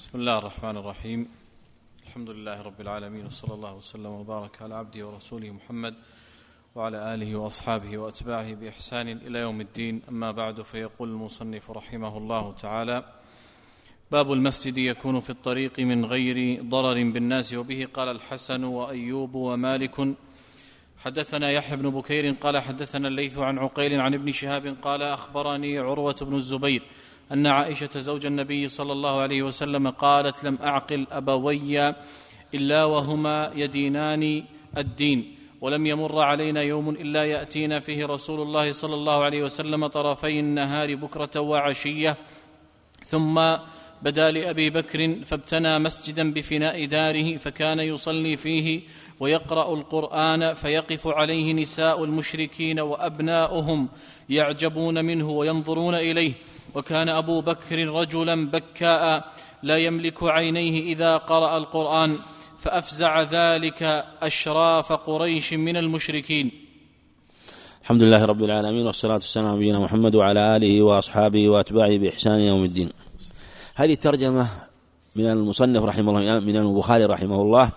بسم الله الرحمن الرحيم. الحمد لله رب العالمين، وصلى الله وسلم وبارك على عبده ورسوله محمد وعلى آله وأصحابه وأتباعه بإحسان إلى يوم الدين. أما بعد، فيقول المصنف رحمه الله تعالى: باب المسجد يكون في الطريق من غير ضرر بالناس. وبه قال الحسن وأيوب ومالك. حدثنا يحيى بن بكير قال حدثنا الليث عن عقيل عن ابن شهاب قال أخبرني عروة بن الزبير أن عائشة زوج النبي صلى الله عليه وسلم قالت: لم أعقل أبوي إلا وهما يدينان الدين، ولم يمر علينا يوم إلا يأتينا فيه رسول الله صلى الله عليه وسلم طرفي النهار بكرة وعشية. ثم بدا لأبي بكر فابتنى مسجدا بفناء داره، فكان يصلي فيه ويقرأ القرآن، فيقف عليه نساء المشركين وأبناؤهم يعجبون منه وينظرون إليه. وكان أبو بكر رجلا بكاء لا يملك عينيه إذا قرأ القرآن، فأفزع ذلك أشراف قريش من المشركين. الحمد لله رب العالمين، والصلاة والسلام على نبينا محمد وعلى آله وأصحابه وأتباعه بإحسان يوم الدين. هذه الترجمة من المصنف رحمه الله، من البخاري رحمه الله،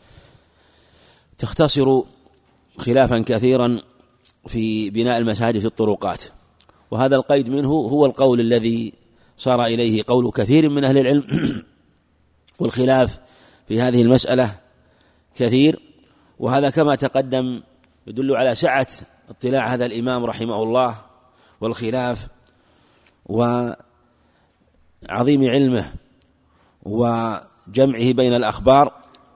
تختصر خلافا كثيرا في بناء المساجد في الطرقات، وهذا القيد منه هو القول الذي صار إليه قول كثير من أهل العلم والخلاف في هذه المسألة كثير، وهذا كما تقدم يدل على سعة اطلاع هذا الإمام رحمه الله والخلاف وعظيم علمه وجمعه بين الأخبار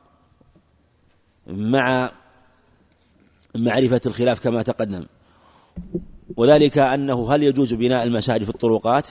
مع معرفة الخلاف كما تقدم. وذلك أنه هل يجوز بناء المساجد في الطرقات؟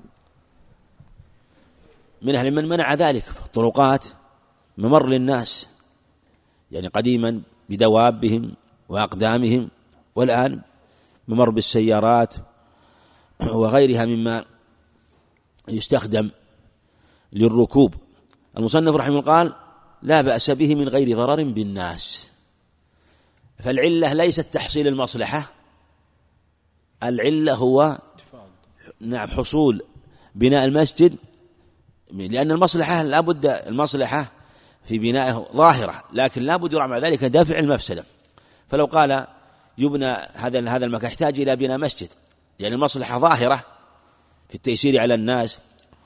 من أهل من منع ذلك. في الطرقات ممر للناس، يعني قديما بدوابهم وأقدامهم، والآن ممر بالسيارات وغيرها مما يستخدم للركوب. المصنف رحمه الله قال: لا بأس به من غير ضرر بالناس. فالعلة ليست تحصيل المصلحة، العلة هو حصول بناء المسجد، لأن المصلحة لا بد، المصلحة في بنائه ظاهرة، لكن لا بد مع ذلك دافع المفسدة. فلو قال يبنى هذا المكان يحتاج إلى بناء مسجد، يعني المصلحة ظاهرة في التيسير على الناس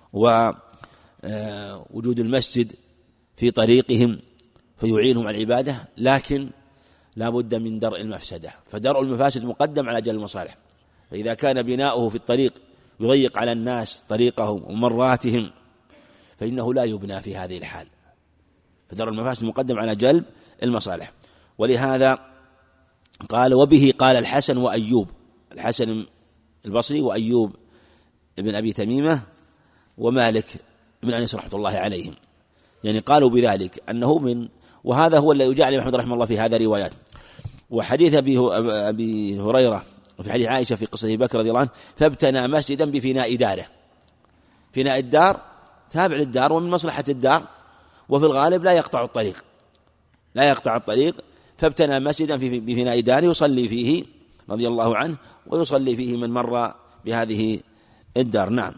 ووجود المسجد في طريقهم فيعينهم على العبادة، لكن لا بد من درء المفسدة، فدرء المفاسد مقدم على جلب المصالح. فإذا كان بناؤه في الطريق يضيق على الناس طريقهم ومراتهم فإنه لا يبنى في هذه الحال، فدرء المفاسد مقدم على جلب المصالح. ولهذا قال: وبه قال الحسن وأيوب، الحسن البصري وأيوب ابن أبي تميمة ومالك ابن أنس رحمة الله عليهم، يعني قالوا بذلك أنه من، وهذا هو الذي جعل محمد رحمه الله في هذا روايات. وحديث أبي هريرة وفي حديث عائشة في قصة أبي بكر رضي الله عنه: فابتنى مسجدا بفناء داره. فناء الدار تابع للدار ومن مصلحة الدار، وفي الغالب لا يقطع الطريق، فابتنى مسجدا بفناء داره يصلي فيه رضي الله عنه ويصلي فيه من مر بهذه الدار. نعم.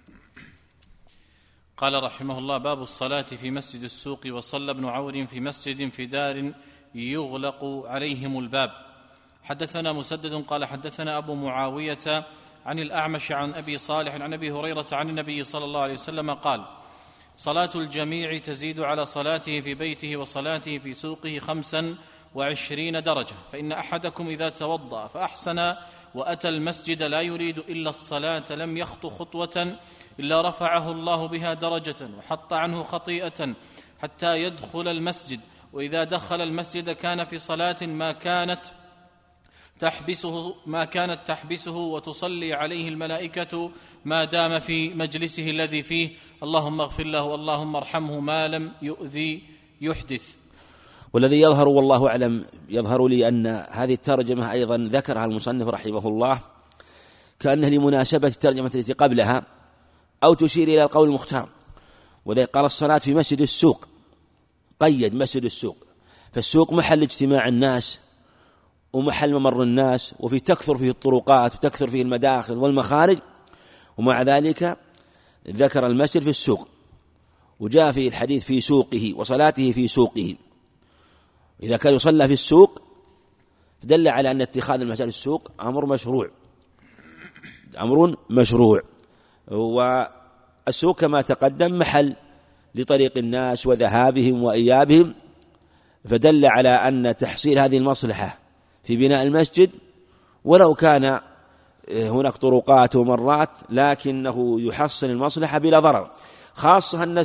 قال رحمه الله: باب الصلاة في مسجد السوق. وصلى ابن عور في مسجد في دار يغلق عليهم الباب. حدثنا مسدد قال حدثنا أبو معاوية عن الأعمش عن أبي صالح عن أبي هريرة عن النبي صلى الله عليه وسلم قال: صلاة الجميع تزيد على صلاته في بيته وصلاته في سوقه 25 درجة، فإن أحدكم إذا توضأ فأحسن وأتى المسجد لا يريد إلا الصلاة لم يخط خطوة إلا رفعه الله بها درجة وحط عنه خطيئة حتى يدخل المسجد، وإذا دخل المسجد كان في صلاة ما كانت تحبسه وتصلي عليه الملائكة ما دام في مجلسه الذي فيه، اللهم اغفر له واللهم ارحمه ما لم يؤذي يحدث. والذي يظهر والله أعلم، يظهر لي أن هذه الترجمة أيضا ذكرها المصنف رحمه الله كأنه لمناسبة الترجمة التي قبلها، أو تشير إلى القول المختار. وذلك قال: الصلاة في مسجد السوق، قيد مسجد السوق، فالسوق محل اجتماع الناس ومحل ممر الناس، وفي تكثر فيه الطرقات وتكثر فيه المداخل والمخارج، ومع ذلك ذكر المسجد في السوق. وجاء في الحديث في سوقه وصلاته في سوقه. إذا كان يصلى في السوق دل على أن اتخاذ المساجد السوق أمر مشروع. والسوق كما تقدم محل لطريق الناس وذهابهم وإيابهم، فدل على أن تحصيل هذه المصلحة في بناء المسجد ولو كان هناك طرقات ومرات لكنه يحصل المصلحة بلا ضرر، خاصة أن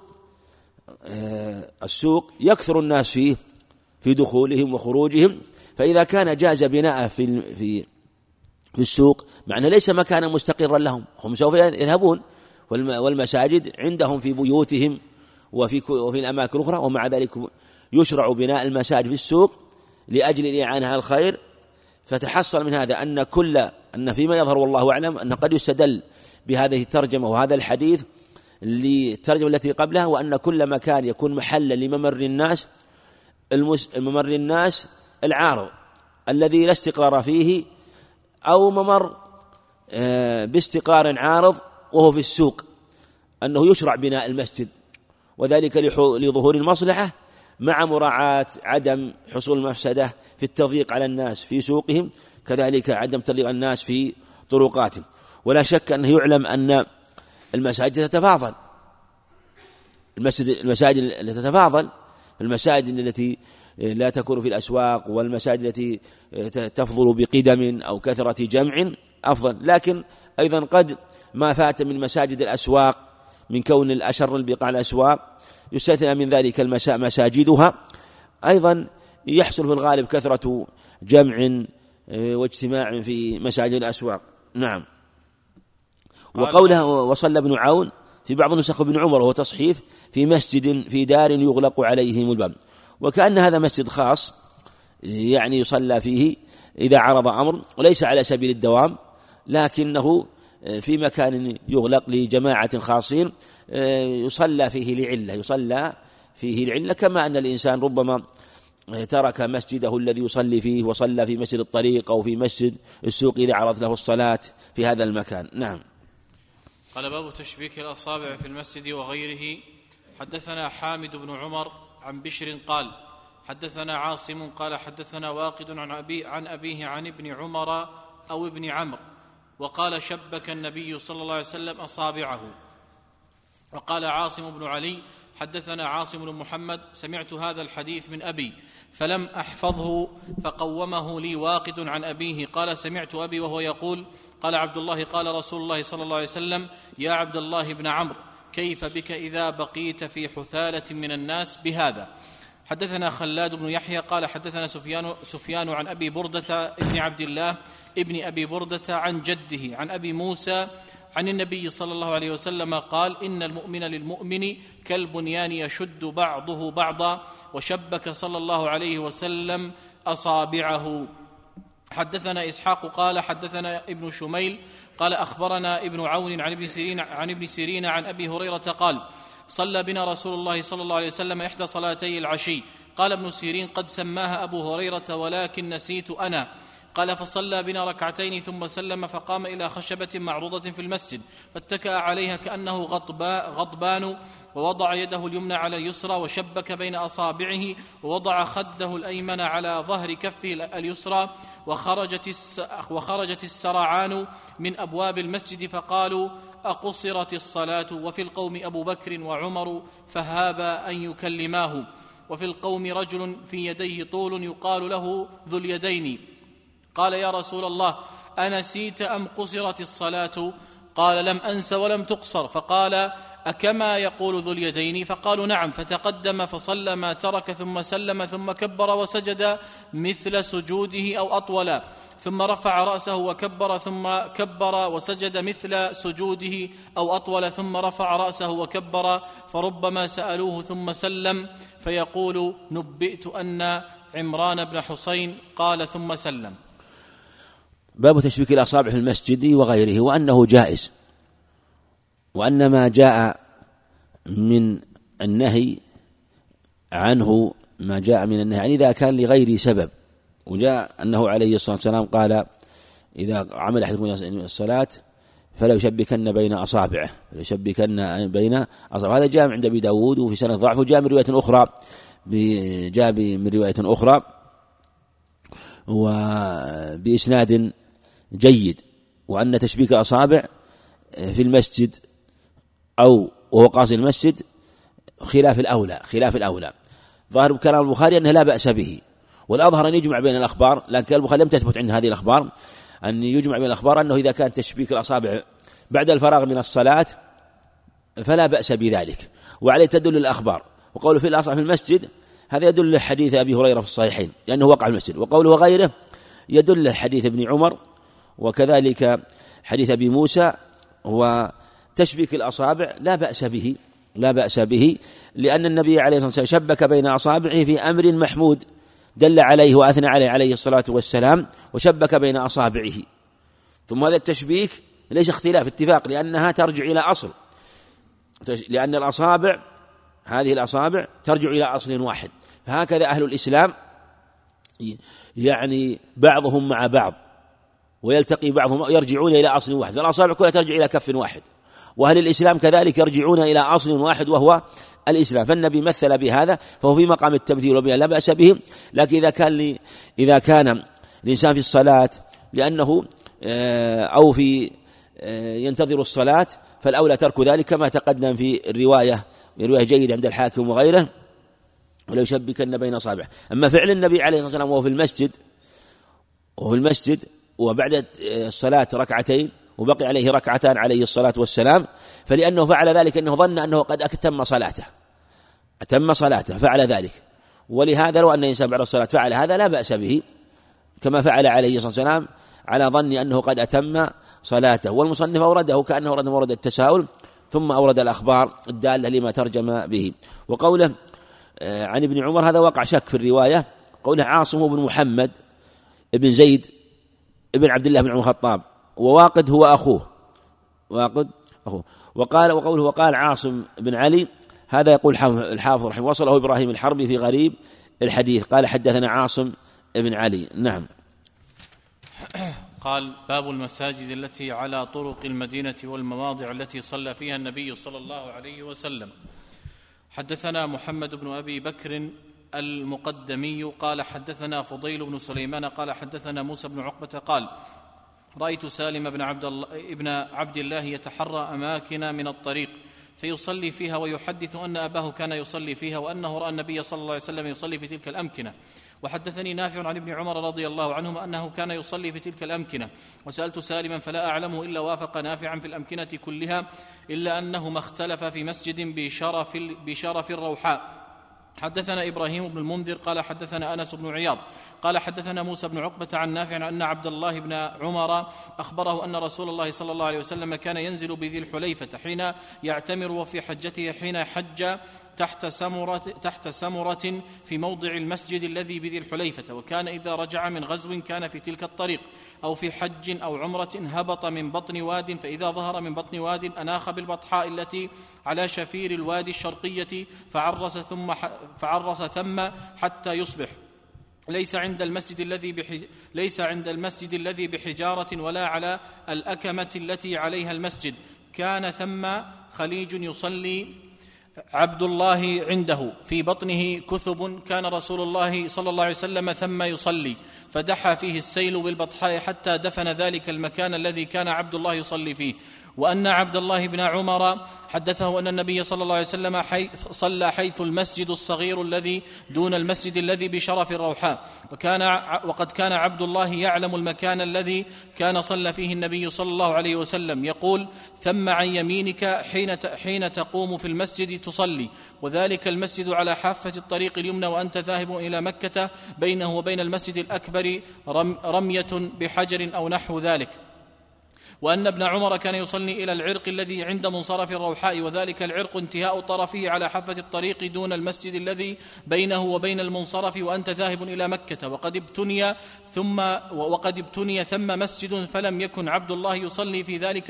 السوق يكثر الناس فيه في دخولهم وخروجهم، فإذا كان جاز بناءه في السوق معنى ليس مكانا مستقرا لهم، هم سوف يذهبون والمساجد عندهم في بيوتهم وفي الأماكن الأخرى، ومع ذلك يشرع بناء المساجد في السوق لأجل الإعانة على الخير. فتحصل من هذا أن فيما يظهر والله أعلم أن قد يستدل بهذه الترجمة وهذا الحديث للترجمة التي قبلها، وأن كل مكان يكون محلا لممر الناس الممر الناس العارض الذي لا استقرار فيه، أو ممر باستقرار عارض وهو في السوق، أنه يشرع بناء المسجد، وذلك لظهور المصلحة مع مراعاة عدم حصول المفسدة في التضييق على الناس في سوقهم، كذلك عدم تضييق الناس في طرقاتهم. ولا شك أنه يعلم أن المساجد تتفاضل، المساجد التي تتفاضل، المساجد التي لا تكون في الأسواق والمساجد التي تفضل بقدم أو كثرة جمع أفضل، لكن أيضا قد ما فات من مساجد الأسواق من كون الأشر البقاع الأسواق يستثنى من ذلك مساجدها، أيضا يحصل في الغالب كثرة جمع واجتماع في مساجد الأسواق. نعم. وقوله وصلى ابن عون في بعض نسخ ابن عمر وهو تصحيف في مسجد في دار يغلق عليهم الباب، وكأن هذا مسجد خاص يعني يصلى فيه إذا عرض أمر، وليس على سبيل الدوام لكنه في مكان يغلق لجماعة خاصين يصلى فيه لعلة، كما أن الإنسان ربما ترك مسجده الذي يصلي فيه وصلى في مسجد الطريق أو في مسجد السوق إذا عرض له الصلاة في هذا المكان. نعم. قال باب تشبيك الأصابع في المسجد وغيره. حدثنا حامد بن عمر عن بشر قال حدثنا عاصم قال حدثنا واقد عن أبيه عن ابن عمر أو ابن عمرو وقال شبك النبي صلى الله عليه وسلم أصابعه. وقال عاصم بن علي حدثنا عاصم بن محمد سمعت هذا الحديث من أبي فلم أحفظه فقومه لي واقد عن أبيه قال سمعت أبي وهو يقول قال عبد الله قال رسول الله صلى الله عليه وسلم يا عبد الله بن عمرو كيف بك إذا بقيت في حثالة من الناس بهذا. حدثنا خلاد بن يحيى قال حدثنا سفيان عن أبي بردة ابن عبد الله ابن أبي بردة عن جده عن أبي موسى عن النبي صلى الله عليه وسلم قال إن المؤمن للمؤمن كالبنيان يشد بعضه بعضا وشبك صلى الله عليه وسلم أصابعه. حدثنا إسحاق قال حدثنا ابن شميل قال أخبرنا ابن عون عن ابن سيرين عن أبي هريرة قال صلى بنا رسول الله صلى الله عليه وسلم إحدى صلاتي العشي. قال ابن سيرين قد سماها أبو هريرة ولكن نسيت أنا. قال فصلى بنا ركعتين ثم سلم فقام إلى خشبة معروضة في المسجد فاتكأ عليها كأنه غضبان ووضع يده اليمنى على اليسرى وشبك بين أصابعه ووضع خده الأيمن على ظهر كفه اليسرى وخرجت السرعان من أبواب المسجد فقالوا أقصرت الصلاة وفي القوم أبو بكر وعمر فهابا أن يكلماه وفي القوم رجل في يديه طول يقال له ذو اليدين. قال يا رسول الله أنسيت أم قصرت الصلاة؟ قال لم أنس ولم تقصر. فقال أكما يقول ذو اليدين؟ فقالوا نعم. فتقدم فصلى ما ترك ثم سلم ثم كبر وسجد مثل سجوده أو أطول ثم رفع رأسه وكبر ثم كبر وسجد مثل سجوده أو أطول ثم رفع رأسه وكبر فربما سألوه ثم سلم فيقول نبئت أن عمران بن حسين قال ثم سلم. باب تشبيك الأصابع في المسجد وغيره وأنه جائز، وأن ما جاء من النهي عنه ما جاء من النهي يعني إذا كان لغير سبب. وجاء أنه عليه الصلاة والسلام قال إذا عمل أحدكم الصلاة فلا يشبكن بين أصابعه، هذا جاء عند أبي داود وفي سنة ضعف، وجاء من رواية أخرى وبإسناد جيد، وأن تشبيك الأصابع في المسجد أو وهو قاصد المسجد خلاف الأولى. ظاهر كلام البخاري أنه لا بأس به، والأظهر أن يجمع بين الأخبار، لكن البخاري لم تثبت عند هذه الأخبار أن يجمع بين الأخبار أنه إذا كان تشبيك الأصابع بعد الفراغ من الصلاة فلا بأس بذلك، وعليه تدل الأخبار. وقوله في الأصابع في المسجد هذا يدل لحديث أبي هريرة في الصحيحين لأنه وقع في المسجد، وقوله غيره يدل لحديث ابن عمر وكذلك حديث أبي موسى. وتشبيك الأصابع لا بأس به لأن النبي عليه الصلاة والسلام شبك بين أصابعه في أمر محمود دل عليه وأثنى عليه الصلاة والسلام، وشبك بين أصابعه. ثم هذا التشبيك ليس اختلاف، اتفاق، لأنها ترجع إلى أصل، لأن هذه الأصابع ترجع إلى أصل واحد. فهكذا أهل الإسلام يعني بعضهم مع بعض ويلتقي بعضهم يرجعون إلى أصل واحد، فالأصابع كلها ترجع إلى كف واحد، وأهل الإسلام كذلك يرجعون إلى أصل واحد وهو الإسلام. فالنبي مثل بهذا فهو في مقام التمثيل وبيان لا بأس به. لكن إذا كان الإنسان في الصلاة لأنه أو في ينتظر الصلاة فالأولى ترك ذلك كما تقدم في الرواية جيدة عند الحاكم وغيره، ولو يشبكن بين أصابعه. أما فعل النبي عليه الصلاة والسلام وهو في المسجد وبعد الصلاة ركعتين وبقي عليه ركعتان عليه الصلاة والسلام، فلأنه فعل ذلك أنه ظن أنه قد أتم صلاته فعل ذلك. ولهذا لو أن الإنسان بعد الصلاة فعل هذا لا بأس به كما فعل عليه الصلاة والسلام على ظن أنه قد أتم صلاته. والمصنف أورده كأنه أورد التساؤل ثم أورد الأخبار الدالة لما ترجم به. وقوله عن ابن عمر هذا وقع شك في الرواية، قوله عاصم بن محمد ابن زيد ابن عبد الله بن عمر الخطاب، وواقد هو أخوه وقال عاصم بن علي، هذا يقول الحافظ رحمه وصله إبراهيم الحربي في غريب الحديث قال حدثنا عاصم بن علي. نعم. قال باب المساجد التي على طرق المدينة والمواضع التي صلى فيها النبي صلى الله عليه وسلم. حدثنا محمد بن أبي بكر المقدمي قال حدثنا فضيل بن سليمان قال حدثنا موسى بن عقبة قال رأيت سالم بن عبد الله يتحرى أماكن من الطريق فيصلي فيها ويحدث أن أباه كان يصلي فيها وأنه رأى النبي صلى الله عليه وسلم يصلي في تلك الأمكنة. وحدثني نافع عن ابن عمر رضي الله عنهما أنه كان يصلي في تلك الأمكنة، وسألت سالما فلا أعلمه إلا وافق نافعا في الأمكنة كلها إلا أنهما اختلف في مسجد بشرف الروحاء. حدثنا إبراهيم بن المنذر قال حدثنا أنس بن عياض قال حدثنا موسى بن عقبة عن نافع أن عبد الله بن عمر أخبره أن رسول الله صلى الله عليه وسلم كان ينزل بذي الحليفة حين يعتمر وفي حجته حين حج تحت سمرة في موضع المسجد الذي بذي الحليفة، وكان إذا رجع من غزو كان في تلك الطريق أو في حج أو عمرة هبط من بطن واد، فإذا ظهر من بطن واد أناخ بالبطحاء التي على شفير الوادي الشرقية فعرس ثم حتى يصبح. ليس عند المسجد الذي بحجارة ولا على الأكمة التي عليها المسجد، كان ثم خليج يصلي عبد الله عنده في بطنه كثب، كان رسول الله صلى الله عليه وسلم ثم يصلي فدحى فيه السيل بالبطحاء حتى دفن ذلك المكان الذي كان عبد الله يصلي فيه. وأن عبد الله بن عمر حدثه أن النبي صلى الله عليه وسلم صلى حيث المسجد الصغير الذي دون المسجد الذي بشرف الروحاء، وقد كان عبد الله يعلم المكان الذي كان صلى فيه النبي صلى الله عليه وسلم، يقول ثم عن يمينك حين تقوم في المسجد تصلي، وذلك المسجد على حافة الطريق اليمنى وأنت ذاهب إلى مكة بينه وبين المسجد الأكبر رمية بحجر أو نحو ذلك. وأن ابن عمر كان يصلي إلى العرق الذي عند منصرف الروحاء، وذلك العرق انتهاء طرفه على حافة الطريق دون المسجد الذي بينه وبين المنصرف وأنت ذاهب إلى مكة، وقد ابتني ثم مسجد فلم يكن عبد الله يصلي في ذلك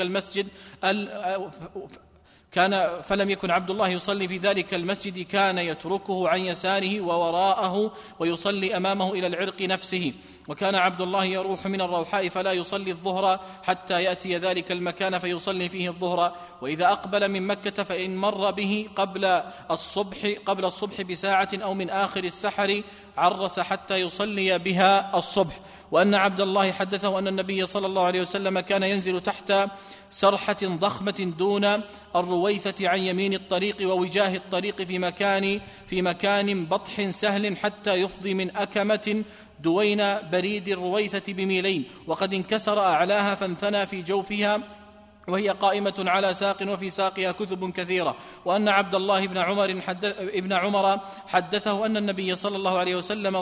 المسجد كان يتركه عن يساره ووراءه ويصلي أمامه إلى العرق نفسه. وكان عبد الله يروح من الروحاء فلا يصلي الظهر حتى يأتي ذلك المكان فيصلي فيه الظهر، وإذا أقبل من مكة فإن مر به قبل الصبح بساعة أو من آخر السحر عرس حتى يصلي بها الصبح. وأن عبد الله حدثه أن النبي صلى الله عليه وسلم كان ينزل تحت سرحة ضخمة دون الرويثة عن يمين الطريق ووجاه الطريق في مكان بطح سهل حتى يفضي من أكمة دوين بريد الرويثة بميلين، وقد انكسر أعلاها فانثنى في جوفها وهي قائمة على ساق وفي ساقها كثب كثيرة. وأن عبد الله ابن عمر حدثه أن النبي صلى الله عليه وسلم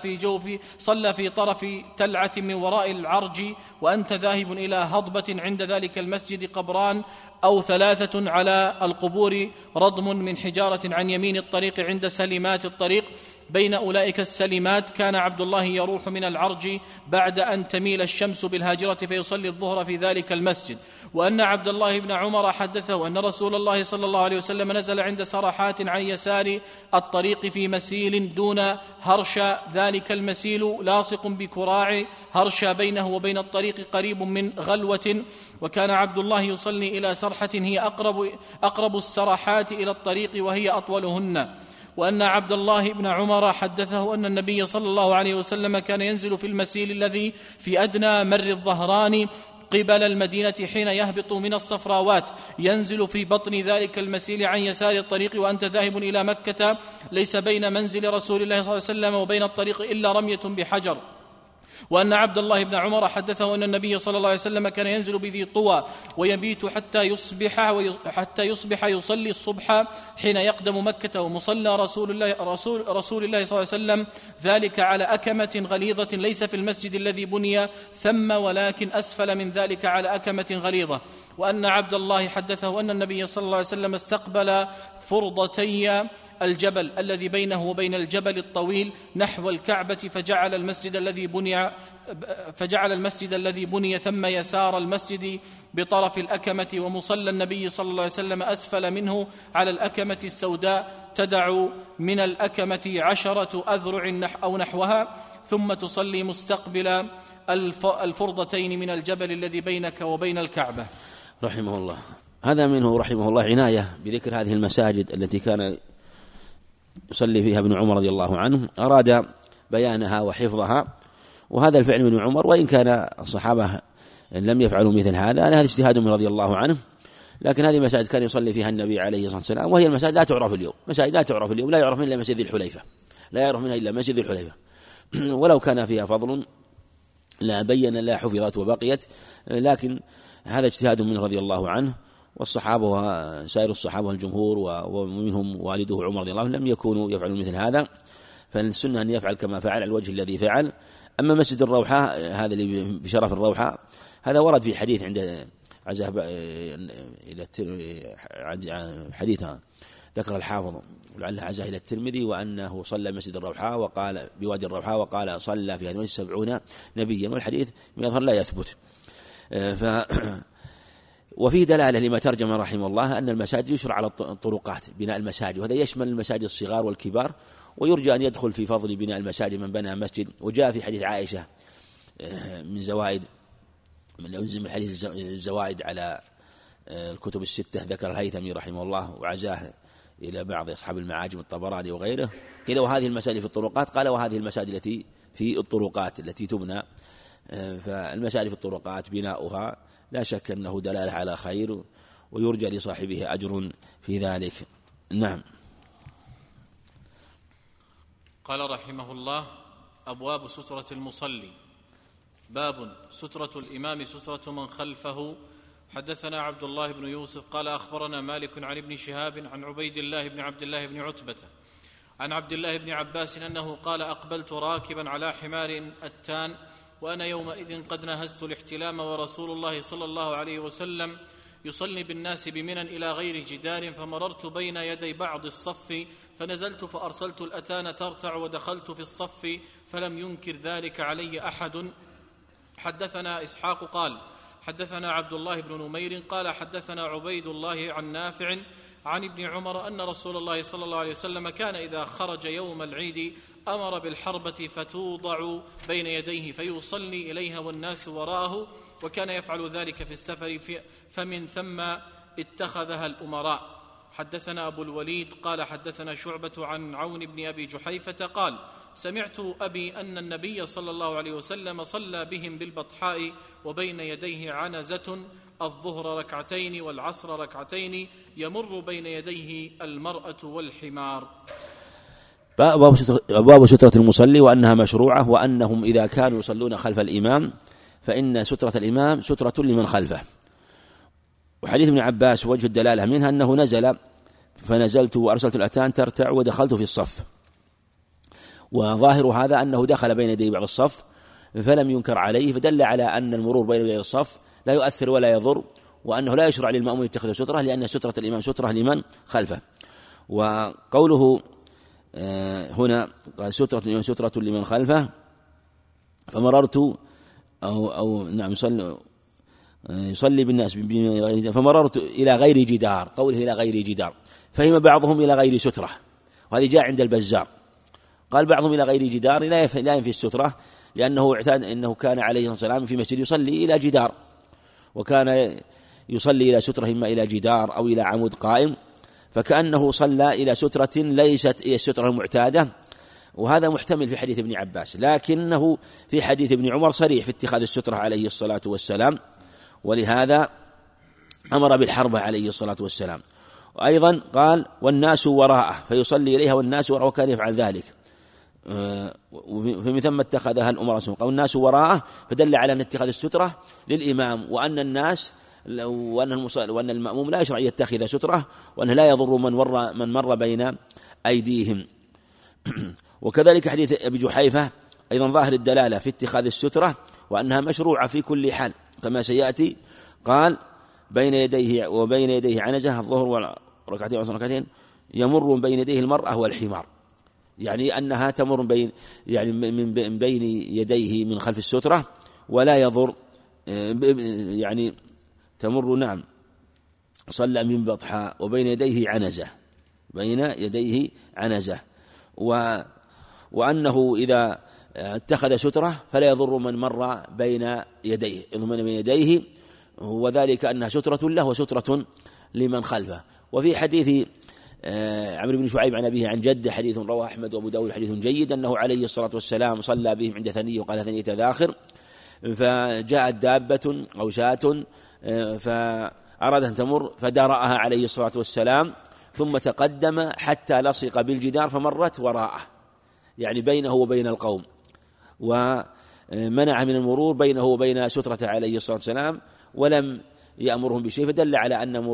صلى في طرف تلعة من وراء العرج وأنت ذاهب إلى هضبة عند ذلك المسجد قبران أو 3 على القبور ردم من حجارة عن يمين الطريق عند سلمات الطريق. بين أولئك السلمات كان عبد الله يروح من العرج بعد أن تميل الشمس بالهاجرة فيصلي الظهر في ذلك المسجد. وأن عبد الله بن عمر حدثه أن رسول الله صلى الله عليه وسلم نزل عند سرحات عن يسار الطريق في مسيل دون هرش، ذلك المسيل لاصق بكراع هرش بينه وبين الطريق قريب من غلوة، وكان عبد الله يصلي إلى سرحة هي أقرب السرحات إلى الطريق وهي أطولهن. وأن عبد الله بن عمر حدثه أن النبي صلى الله عليه وسلم كان ينزل في المسيل الذي في أدنى مر الظهران قبل المدينة حين يهبط من الصفراوات، ينزل في بطن ذلك المسيل عن يسار الطريق وأنت ذاهب إلى مكة، ليس بين منزل رسول الله صلى الله عليه وسلم وبين الطريق إلا رمية بحجر. وأن عبد الله بن عمر حدثه أن النبي صلى الله عليه وسلم كان ينزل بذي طوى ويبيت حتى يصبح يصلي الصبح حين يقدم مكة، ومصلى رسول الله صلى الله عليه وسلم ذلك على أكمة غليظة ليس في المسجد الذي بني ثم ولكن أسفل من ذلك على أكمة غليظة. وأن عبد الله حدثه أن النبي صلى الله عليه وسلم استقبل فرضتي الجبل الذي بينه وبين الجبل الطويل نحو الكعبة فجعل المسجد الذي بني ثم يسار المسجد بطرف الأكمة، ومصلى النبي صلى الله عليه وسلم أسفل منه على الأكمة السوداء تدع من الأكمة 10 أذرع أو نحوها، ثم تصلي مستقبل الفرضتين من الجبل الذي بينك وبين الكعبة. رحمه الله. هذا منه رحمه الله عناية بذكر هذه المساجد التي كان يصلي فيها ابن عمر رضي الله عنه، أراد بيانها وحفظها. وهذا الفعل من عمر، وإن كان الصحابة لم يفعلوا مثل هذا، هذا اجتهاد من رضي الله عنه، لكن هذه المساجد كان يصلي فيها النبي عليه الصلاة والسلام، وهي المساجد لا تعرف اليوم، مساجد لا تعرف اليوم، لا يعرف منها إلا مسجد الحليفة، لا يعرف منها إلا مسجد الحليفة ولو كان فيها فضل لا بين لا حفظت وبقيت، لكن هذا اجتهاد من رضي الله عنه. والصحابة وسائر الصحابة والجمهور ومنهم والده عمر رضي الله عنه لم يكونوا يفعلون مثل هذا، فالسنة أن يفعل كما فعل على الوجه الذي فعل. أما مسجد الروحة هذا اللي بشرف الروحة، هذا ورد في حديث عند عزاه إلى حديثها ذكر الحافظ ولعله عزاه إلى الترمذي، وأنه صلى مسجد الروحة وقال بوادي الروحة وقال صلى في هذا المسجد 70 نبيا، والحديث يظهر لا يثبت. وفيه دلالة لما ترجم رحمه الله أن المساجد يشرع على الطرقات بناء المساجد، وهذا يشمل المساجد الصغار والكبار، ويرجى أن يدخل في فضل بناء المساجد من بنى مسجد. وجاء في حديث عائشة من زوائد من يلزم الحديث الزوائد على الكتب الستة، ذكر الهيثمي رحمه الله وعزاه إلى بعض أصحاب المعاجم الطبراني وغيره، قيل وهذه المساجد في الطرقات، قال وهذه المساجد التي في الطرقات التي تبنى. فالمساجد في الطرقات بناؤها لا شك أنه دلالة على خير، ويرجى لصاحبه أجر في ذلك. نعم. قال رحمه الله: أبواب سترة المصلي. باب سترة الإمام سترة من خلفه. حدثنا عبد الله بن يوسف قال أخبرنا مالك عن ابن شهاب عن عبيد الله بن عبد الله بن عتبة عن عبد الله بن عباس أنه قال: أقبلت راكبا على حمار أتان، وأنا يومئذ قد نهزت الاحتلام، ورسول الله صلى الله عليه وسلم يصلي بالناس بمنى إلى غير جدار، فمررت بين يدي بعض الصف فنزلت فأرسلت الأتان ترتع ودخلت في الصف، فلم ينكر ذلك علي أحد. حدثنا إسحاق قال حدثنا عبد الله بن نمير قال حدثنا عبيد الله عن نافع عن ابن عمر أن رسول الله صلى الله عليه وسلم كان إذا خرج يوم العيد أمر بالحربة فتوضع بين يديه فيصلي إليها والناس وراءه، وكان يفعل ذلك في السفر فمن ثم اتخذها الأمراء. حدثنا أبو الوليد قال حدثنا شعبة عن عون بن أبي جحيفة قال سمعت أبي أن النبي صلى الله عليه وسلم صلى بهم بالبطحاء وبين يديه عنزة الظهر ركعتين والعصر ركعتين يمر بين يديه المرأة والحمار. أبواب سترة المصلي وأنها مشروعة، وأنهم إذا كانوا يصلون خلف الإمام فإن سترة الإمام سترة لمن خلفه. وحديث ابن عباس وجه الدلالة منها أنه نزل فنزلت وأرسلت الأتان ترتع ودخلت في الصف، وظاهر هذا أنه دخل بين يدي بعض الصف فلم ينكر عليه، فدل على أن المرور بين يدي الصف لا يؤثر ولا يضر، وأنه لا يشرع للمأموم يتخذ سترة، لأن سترة الإمام سترة لمن خلفه. وقوله هنا قال سترة الإمام سترة لمن خلفه فمررت أو نعم يصلي بالناس فمررت إلى غير جدار، قوله إلى غير جدار فهم بعضهم إلى غير سترة، وهذه جاء عند البزار، قال بعضهم إلى غير جدار لا ينفي السترة، لأنه اعتاد أنه كان عليه الصلاة والسلام في مسجد يصلي إلى جدار، وكان يصلي إلى سترة إما إلى جدار أو إلى عمود قائم، فكأنه صلى إلى سترة ليست هي السترة المعتادة، وهذا محتمل في حديث ابن عباس، لكنه في حديث ابن عمر صريح في اتخاذ السترة عليه الصلاة والسلام، ولهذا أمر بالحربة عليه الصلاة والسلام. وأيضا قال والناس وراءه فيصلي إليها والناس وراءه، وكان يفعل ذلك، ومن ثم اتخذها الأمراء قال الناس وراءه، فدل على أن اتخاذ السترة للإمام، وأن الناس وأن المأموم لا يشرع يتخذ سترة، وأنه لا يضر من مر بين أيديهم. وكذلك حديث أبي جحيفة أيضا ظاهر الدلالة في اتخاذ السترة وأنها مشروعة في كل حال كما سيأتي، قال بين يديه وبين يديه عنزة الظهر وركعتين وعصر ركعتين يمر بين يديه المرأة والحمار، يعني أنها تمر من بين يديه من خلف السترة ولا يضر، يعني تمر نعم صلى من بطحاء وبين يديه عنزة، بين يديه عنزة، وأنه إذا اتخذ سترة فلا يضر من مر بين يديه، وذلك أنها سترة له وسترة لمن خلفه. وفي حديث عمرو بن شعيب عن أبيه عن جده حديث رواه أحمد وأبو داود حديث جيد، أنه عليه الصلاة والسلام صلى بهم عند ثني وقال ثنية ذاخر، فجاءت دابة أو شاة فأراد أن تمر فدارأها عليه الصلاة والسلام، ثم تقدم حتى لصق بالجدار فمرت وراءه، يعني بينه وبين القوم، ومنع من المرور بينه وبين سترة عليه الصلاة والسلام، ولم يأمرهم بشيء، فدل على أن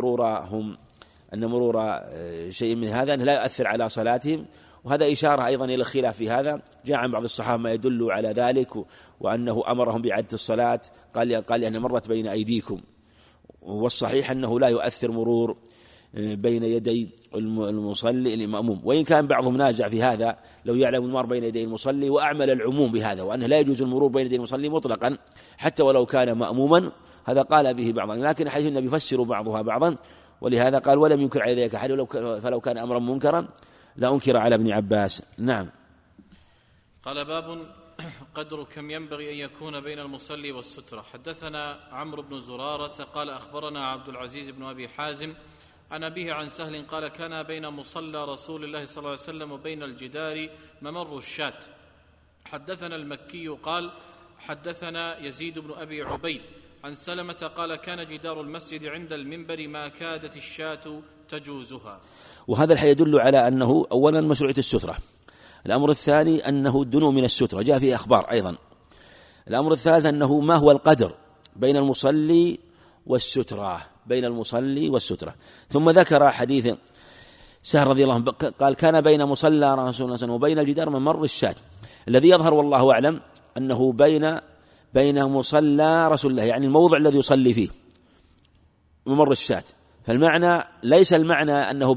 مرور شيء من هذا أنه لا يؤثر على صلاتهم. وهذا إشارة أيضا إلى الخلاف في هذا، جاء عن بعض الصحابة ما يدل على ذلك، وأنه أمرهم بإعادة الصلاة، قال أن مرت بين أيديكم، والصحيح أنه لا يؤثر مرور بين يدي المصلي المأموم، وإن كان بعضهم نازع في هذا لو يعلم المار بين يدي المصلي، وأعمل العموم بهذا، وأنه لا يجوز المرور بين يدي المصلي مطلقا حتى ولو كان مأموما، هذا قال به بعضا، لكن حديث النبي يفسر بعضها بعضا، ولهذا قال ولم ينكر على ذلك أحد، فلو كان أمرا منكرا لا أنكر على ابن عباس. نعم. قال باب قدر كم ينبغي أن يكون بين المصلي والسترة. حدثنا عمرو بن زرارة قال أخبرنا عبد العزيز بن أبي حازم عن أبيه عن سهل قال كان بين مصلى رسول الله صلى الله عليه وسلم وبين الجدار ممر الشاة. حدثنا المكي قال حدثنا يزيد بن أبي عبيد عن سلمة قال كان جدار المسجد عند المنبر ما كادت الشاة تجوزها. وهذا الحديث يدل على أنه أولا مشروعية السترة. الأمر الثاني أنه الدنو من السترة، جاء فيه أخبار أيضا. الأمر الثالث أنه ما هو القدر بين المصلي والسترة، بين المصلي والسترة. ثم ذكر حديث سهل رضي الله عنه قال كان بين مصلى رسول الله صلى الله عليه وسلم وبين الجدار ممر الشاة. الذي يظهر والله أعلم أنه بين مصلى رسول الله، يعني الموضع الذي يصلي فيه ممر الشاة، فالمعنى ليس المعنى أنه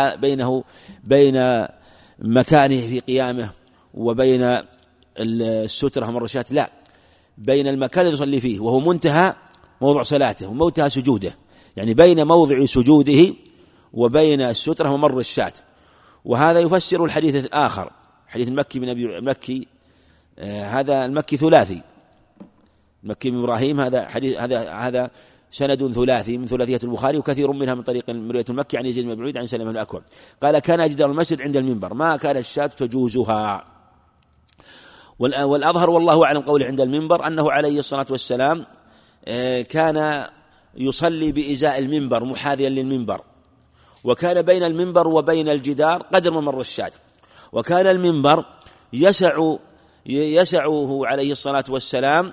بين مكانه في قيامه وبين السترة ممر الشاة، لا، بين المكان الذي يصلي فيه وهو منتهى موضع صلاته ومنتهى سجوده، يعني بين موضع سجوده وبين السترة ممر الشاة. وهذا يفسر الحديث الآخر، حديث المكي بن أبي مكي، هذا المكي ثلاثي، المكي بن إبراهيم، هذا حديث هذا سند ثلاثي من ثلاثية البخاري، وكثير منها من طريق رواية المكي عن يزيد بن بعيد عن سلمة الأكوع. قال: كان جدار المسجد عند المنبر ما كان الشاة تجوزها. والأظهر والله أعلم قوله عند المنبر أنه عليه الصلاة والسلام كان يصلي بإزاء المنبر محاذيا للمنبر، وكان بين المنبر وبين الجدار قدر ممر الشاة، وكان المنبر يسعه عليه الصلاة والسلام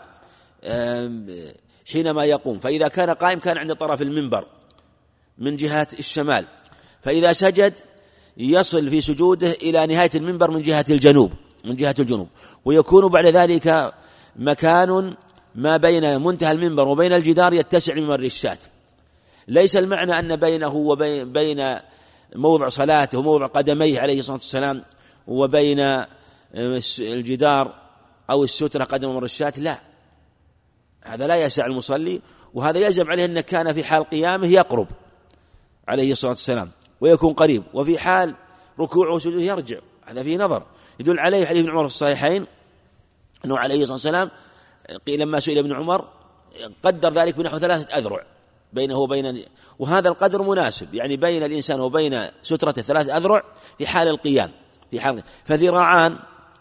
حينما يقوم، فإذا كان قائم كان عند طرف المنبر من جهة الشمال، فإذا سجد يصل في سجوده إلى نهاية المنبر من جهة الجنوب، ويكون بعد ذلك مكان ما بين منتهى المنبر وبين الجدار يتسع ممر الشاة. ليس المعنى أن بينه وبين موضع صلاته وموضع قدميه عليه الصلاة والسلام وبين الجدار أو السترة قدم ممر الشاة، لا، هذا لا يسع المصلي، وهذا يلزم عليه أنه كان في حال قيامه يقرب عليه الصلاة والسلام ويكون قريب، وفي حال ركوعه وسجوده يرجع. هذا فيه نظر يدل عليه حديث ابن عمر في الصحيحين أنه عليه الصلاة والسلام قيل لما سئل ابن عمر قدر ذلك بنحو 3 أذرع بينه وبين، وهذا القدر مناسب، يعني بين الإنسان وبين سترته 3 أذرع في حال القيام، فذراعان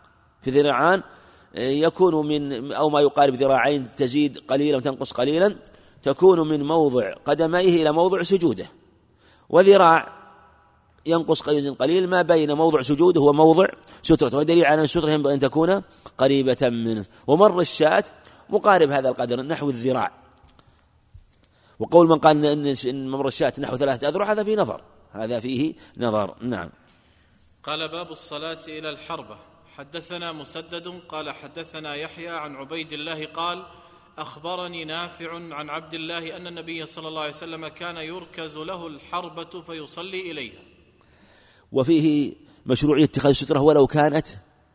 يكون من أو ما يقارب ذراعين، تزيد قليلا وتنقص قليلا، تكون من موضع قدميه إلى موضع سجوده، وذراع ينقص قليل ما بين موضع سجوده وموضع سترته، ودليل على أن السترة ينبغي أن تكون قريبة منه. ومر الشاة مقارب هذا القدر نحو الذراع، وقول من قال إن ممر الشاة نحو 3 أذرع هذا فيه نظر. نعم. قال: باب الصلاة إلى الحربة. حدثنا مسدد قال حدثنا يحيى عن عبيد الله قال: أخبرني نافع عن عبد الله أن النبي صلى الله عليه وسلم كان يركز له الحربة فيصلي إليها. وفيه مشروعية اتخاذ السترة ولو كانت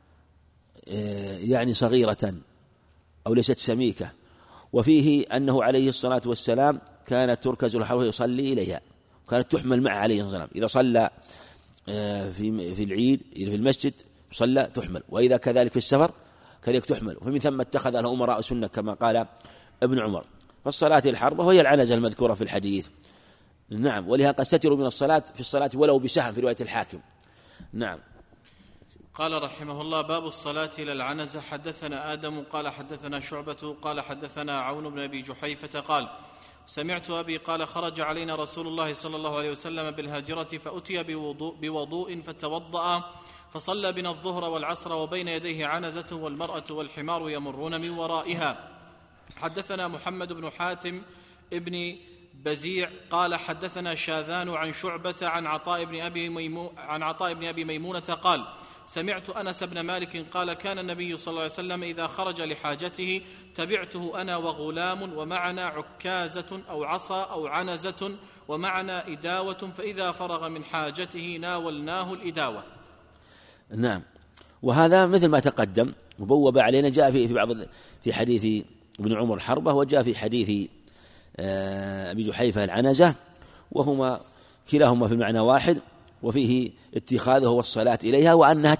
يعني صغيرة أو ليست سميكة، وفيه أنه عليه الصلاة والسلام كانت تركز له الحربة يصلي إليها، وكانت تحمل معه عليه الصلاة والسلام، إذا صلى في العيد في المسجد صلى تحمل، وإذا كذلك في السفر كذلك تحمل، ومن ثم اتخذ له أمراء سنة كما قال ابن عمر. فالصلاة الحربة وهي العنزة المذكورة في الحديث. نعم. ولهذا قد تستتر من الصلاة في الصلاة ولو بسهم في رواية الحاكم. نعم. قال رحمه الله: باب الصلاة إلى العنزة. حدثنا آدم قال حدثنا شعبة قال حدثنا عون بن أبي جحيفة قال: سمعت أبي قال: خرج علينا رسول الله صلى الله عليه وسلم بالهاجرة فأتي بوضوء فتوضأ فصلى بنا الظهر والعصر وبين يديه عنزة والمرأة والحمار يمرون من ورائها. حدثنا محمد بن حاتم ابن بزيع قال حدثنا شاذان عن شعبة عن عطاء بن أبي ميمونة قال: سمعت أنس بن مالك قال: كان النبي صلى الله عليه وسلم إذا خرج لحاجته تبعته أنا وغلام ومعنا عكازة أو عصا أو عنزة ومعنا إداوة، فإذا فرغ من حاجته ناولناه الإداوة. نعم. وهذا مثل ما تقدم مبوب علينا، جاء في حديث ابن عمر الحربة، وجاء في حديث أبي جحيفة العنزة، وهما كلاهما في المعنى واحد، وفيه اتخاذه والصلاة إليها، وأنها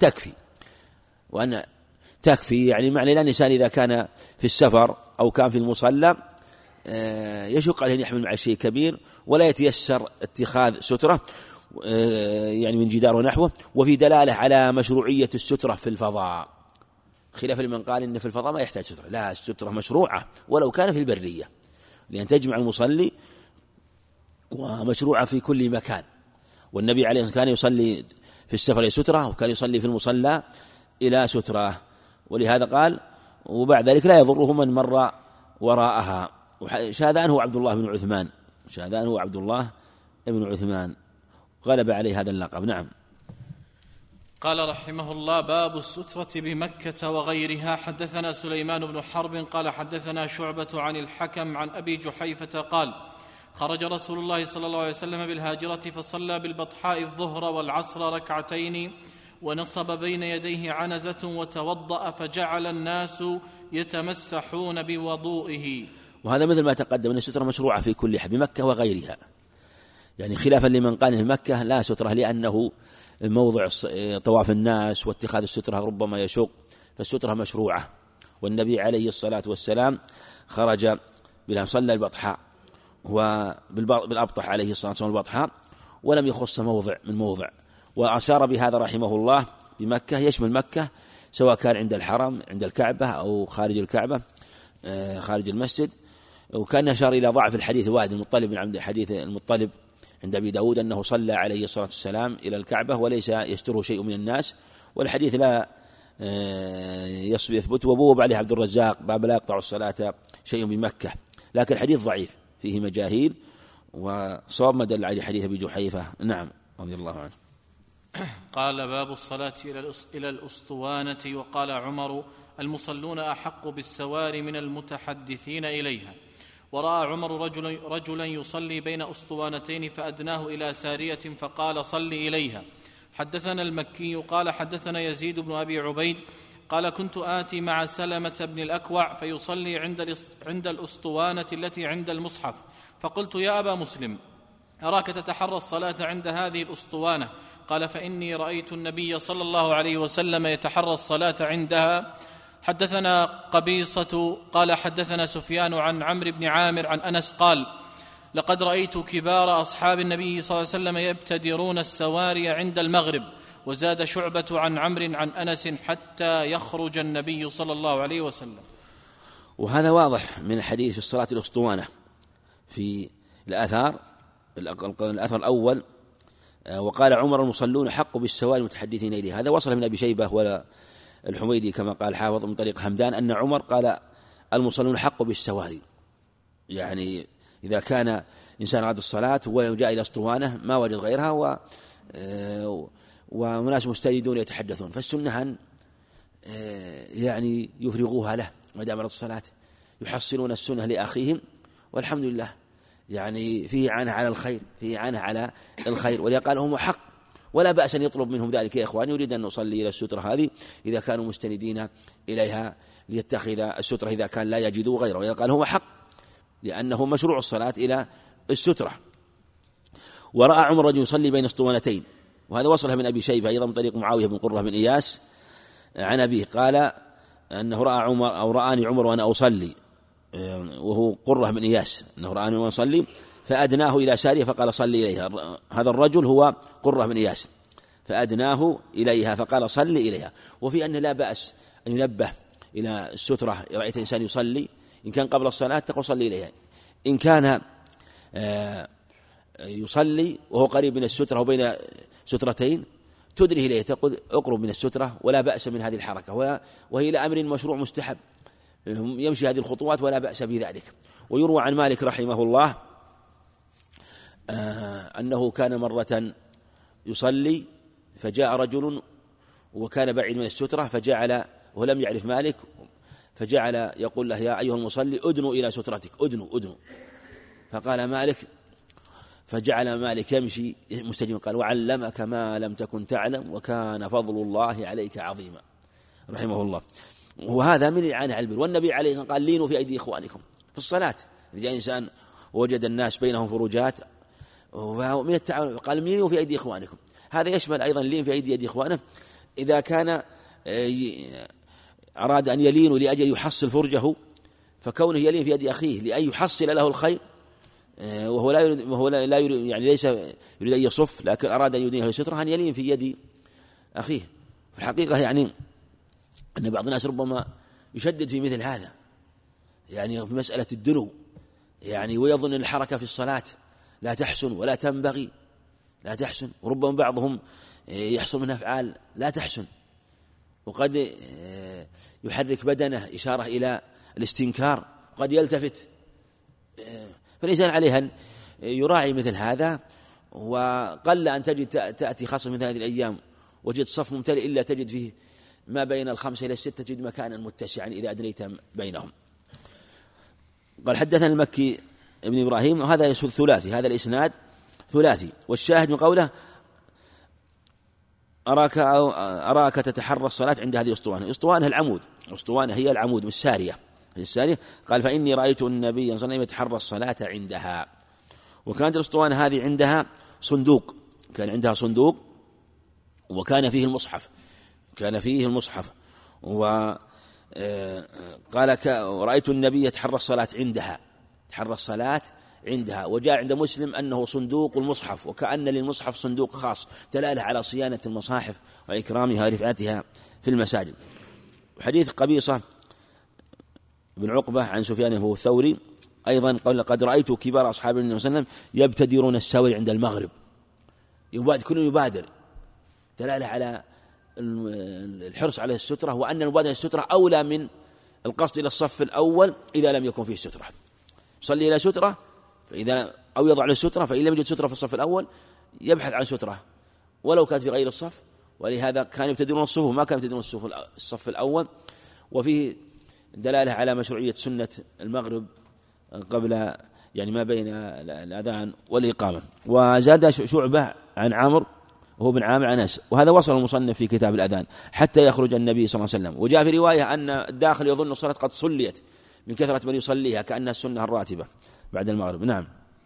تكفي يعني معنى لا الإنسان إذا كان في السفر أو كان في المصلى يشق عليه أن يحمل مع شيء كبير ولا يتيسر اتخاذ سترة يعني من جدار ونحوه. وفي دلالة على مشروعية السترة في الفضاء، خلاف لمن قال إن في الفضاء ما يحتاج سترة، لا، السترة مشروعة ولو كان في البرية، لأن تجمع المصلي، ومشروعة في كل مكان. والنبي عليه الصلاة والسلام كان يصلي في السفر إلى سترة، وكان يصلي في المصلى إلى سترة، ولهذا قال: وبعد ذلك لا يضره من مر وراءها. شاذان هو عبد الله بن عثمان غلب عليه هذا اللقب. نعم. قال رحمه الله: باب السترة بمكة وغيرها. حدثنا سليمان بن حرب قال حدثنا شعبة عن الحكم عن أبي جحيفة قال: خرج رسول الله صلى الله عليه وسلم بالهاجرة فصلى بالبطحاء الظهر والعصر ركعتين، ونصب بين يديه عنزة وتوضأ، فجعل الناس يتمسحون بوضوئه. وهذا مثل ما تقدم أن السترة مشروعة في كل بمكة وغيرها، يعني خلافا لمن قال في مكة لا سترة لأنه موضع طواف الناس واتخاذ السترة ربما يشق، فالسترة مشروعة. والنبي عليه الصلاة والسلام خرج بلا صلى البطحاء بالأبطح عليه الصلاة والسلام البطحاء، ولم يخص موضع من موضع، وأشار بهذا رحمه الله بمكة يشمل مكة سواء كان عند الحرم عند الكعبة أو خارج الكعبة خارج المسجد. وكان أشار إلى ضعف الحديث وائل المطلب من عند حديث المطلب عند أبي داود أنه صلى عليه الصلاة والسلام إلى الكعبة وليس يستره شيء من الناس، والحديث لا يثبت. وبوب عليه عبد الرزاق باب لا يقطع الصلاة شيء بمكة، لكن الحديث ضعيف فيه مجاهيل، وصواب ما دل عليه حديث أبي جحيفة نعم رضي الله عنه. قال باب الصلاة إلى الأسطوانة. وقال عمر المصلون أحق بالسوار من المتحدثين إليها. ورأى عمر رجلا يصلي بين أسطوانتين فأدناه إلى سارية فقال صل إليها. حدثنا المكي قال حدثنا يزيد بن أبي عبيد قال كنت آتي مع سلمة بن الأكوع فيصلي عند الأسطوانة التي عند المصحف، فقلت يا أبا مسلم أراك تتحرى الصلاة عند هذه الأسطوانة؟ قال فإني رأيت النبي صلى الله عليه وسلم يتحرى الصلاة عندها. حدثنا قبيصة قال حدثنا سفيان عن عمرو بن عامر عن أنس قال لقد رأيت كبار أصحاب النبي صلى الله عليه وسلم يبتدرون السواري عند المغرب. وزاد شعبة عن عمرو عن أنس حتى يخرج النبي صلى الله عليه وسلم. وهذا واضح من الحديث في الصلاة الأسطوانة في الآثار الأول. وقال عمر المصلون حق بالسواري المتحدثين إليه، هذا وصل من أبي شيبة ولا الحميدي كما قال حافظ من طريق همدان أن عمر قال المصلون حق بالسواري، يعني إذا كان إنسان أراد الصلاة وجاء إلى أسطوانة ما وجد غيرها وناس مستجدون يتحدثون، فالسنة أن يعني يفرغوها له ما دام أراد الصلاة، يحصلون السنة لأخيهم، والحمد لله يعني فيه عنه على الخير، فيه عنه على الخير، ولذا قال هم حق ولا بأس أن يطلب منهم ذلك يا إخواني يريد أن نصلي إلى السترة هذه إذا كانوا مستندين إليها ليتخذ السترة إذا كان لا يجدوا غيره، ولذا قال هو حق لأنه مشروع الصلاة إلى السترة. ورأى عمر رجل يصلي بين اسطوانتين، وهذا وصله من أبي شيبة أيضا من طريق معاوية بن قرة بن إياس عن أبيه قال أنه رأى عمر أو رآني عمر وأنا أصلي، وهو قرة بن إياس أنه رآني وأنا أصلي فأدناه إلى سارية فقال صل إليها. هذا الرجل هو قرة بن إياس، فأدناه إليها فقال صل إليها. وفي أن لا بأس أن ينبه إلى السترة، رأيت إنسان يصلي إن كان قبل الصلاة تقول صلي إليها، إن كان يصلي وهو قريب من السترة وبين سترتين تدري إليه تقول اقرب من السترة، ولا بأس من هذه الحركة، وهي إلى أمر مشروع مستحب يمشي هذه الخطوات ولا بأس بذلك. ويروى عن مالك رحمه الله أنه كان مرة يصلي فجاء رجل وكان بعيد من السترة فجعل ولم يعرف مالك فجعل يقول له يا أيها المصلي أدنوا إلى سترتك أدنوا. فقال مالك فجعل مالك يمشي مستجيبا قال وعلمك ما لم تكن تعلم وكان فضل الله عليك عظيما رحمه الله. وهذا من الإعانة على البر. والنبي عليه الصلاة والسلام قال لينوا في أيدي إخوانكم في الصلاة، إذا جاء إنسان وجد الناس بينهم فروجات ومن التعاون قال لينوا في أيدي إخوانكم. هذا يشمل أيضا لين في أيدي إخوانه إذا كان أراد أن يلين لأجل يحصل فرجه، فكونه يلين في يد أخيه لأن يحصل له الخير، وهو لا يريد يعني ليس يريد أن يصف لكن أراد أن يدينه سترة، أن يلين في يد أخيه. في الحقيقة يعني أن بعض الناس ربما يشدد في مثل هذا، يعني في مسألة الدنو يعني ويظن أن الحركة في الصلاة لا تحسن ولا تنبغي لا تحسن، وربما بعضهم يحصل منها أفعال لا تحسن، وقد يحرك بدنه إشارة إلى الاستنكار، وقد يلتفت. فالإنسان عليه أن يراعي مثل هذا، وقل أن تجد تأتي خاصة مثل هذه الأيام وجد صف ممتلئ إلا تجد فيه ما بين 5 إلى 6 تجد مكانا متسعا إذا أدنيت بينهم. قال حدثنا المكي ابن إبراهيم، وهذا ثلاثي، هذا الإسناد ثلاثي. والشاهد من قوله أراك تتحرى الصلاة عند هذه الأسطوانة. الأسطوانة العمود، الأسطوانة هي العمود السارية. قال فإني رأيت النبي صلى الله عليه وسلم يتحرى الصلاة عندها. وكانت الأسطوانة هذه عندها صندوق، كان عندها صندوق وكان فيه المصحف، وقال رأيت النبي يتحرى الصلاة عندها، وجاء عند مسلم أنه صندوق المصحف، وكأن للمصحف صندوق خاص، دلالة على صيانة المصاحف وإكرامها ورفعتها في المساجد. حديث قبيصة بن عقبة عن سفيان هو الثوري أيضا قال قد رأيت كبار أصحاب النبي صلى الله عليه وسلم يبتدرون السور عند المغرب، كل يبادر، دلالة على الحرص على السترة، وأن المبادرة السترة أولى من القصد إلى الصف الأول إذا لم يكن فيه سترة. صلي إلى سترة أو يضع له سترة، فإن لم يجد سترة في الصف الأول يبحث عن سترة ولو كانت في غير الصف. ولهذا كانوا يبتدرون الصفوف، ما كانوا يبتدرون الصف الأول. وفيه دلالة على مشروعية سنة المغرب قبل ما بين الأذان والإقامة. وزاد شعبة عن عمرو وهو بن عامر عن أنس، وهذا وصل المصنف في كتاب الأذان حتى يخرج النبي صلى الله عليه وسلم. وجاء في رواية أن الداخل يظن الصلاة قد صليت من كثرة من يصليها كأنها السنة الراتبة بعد المغرب. نعم.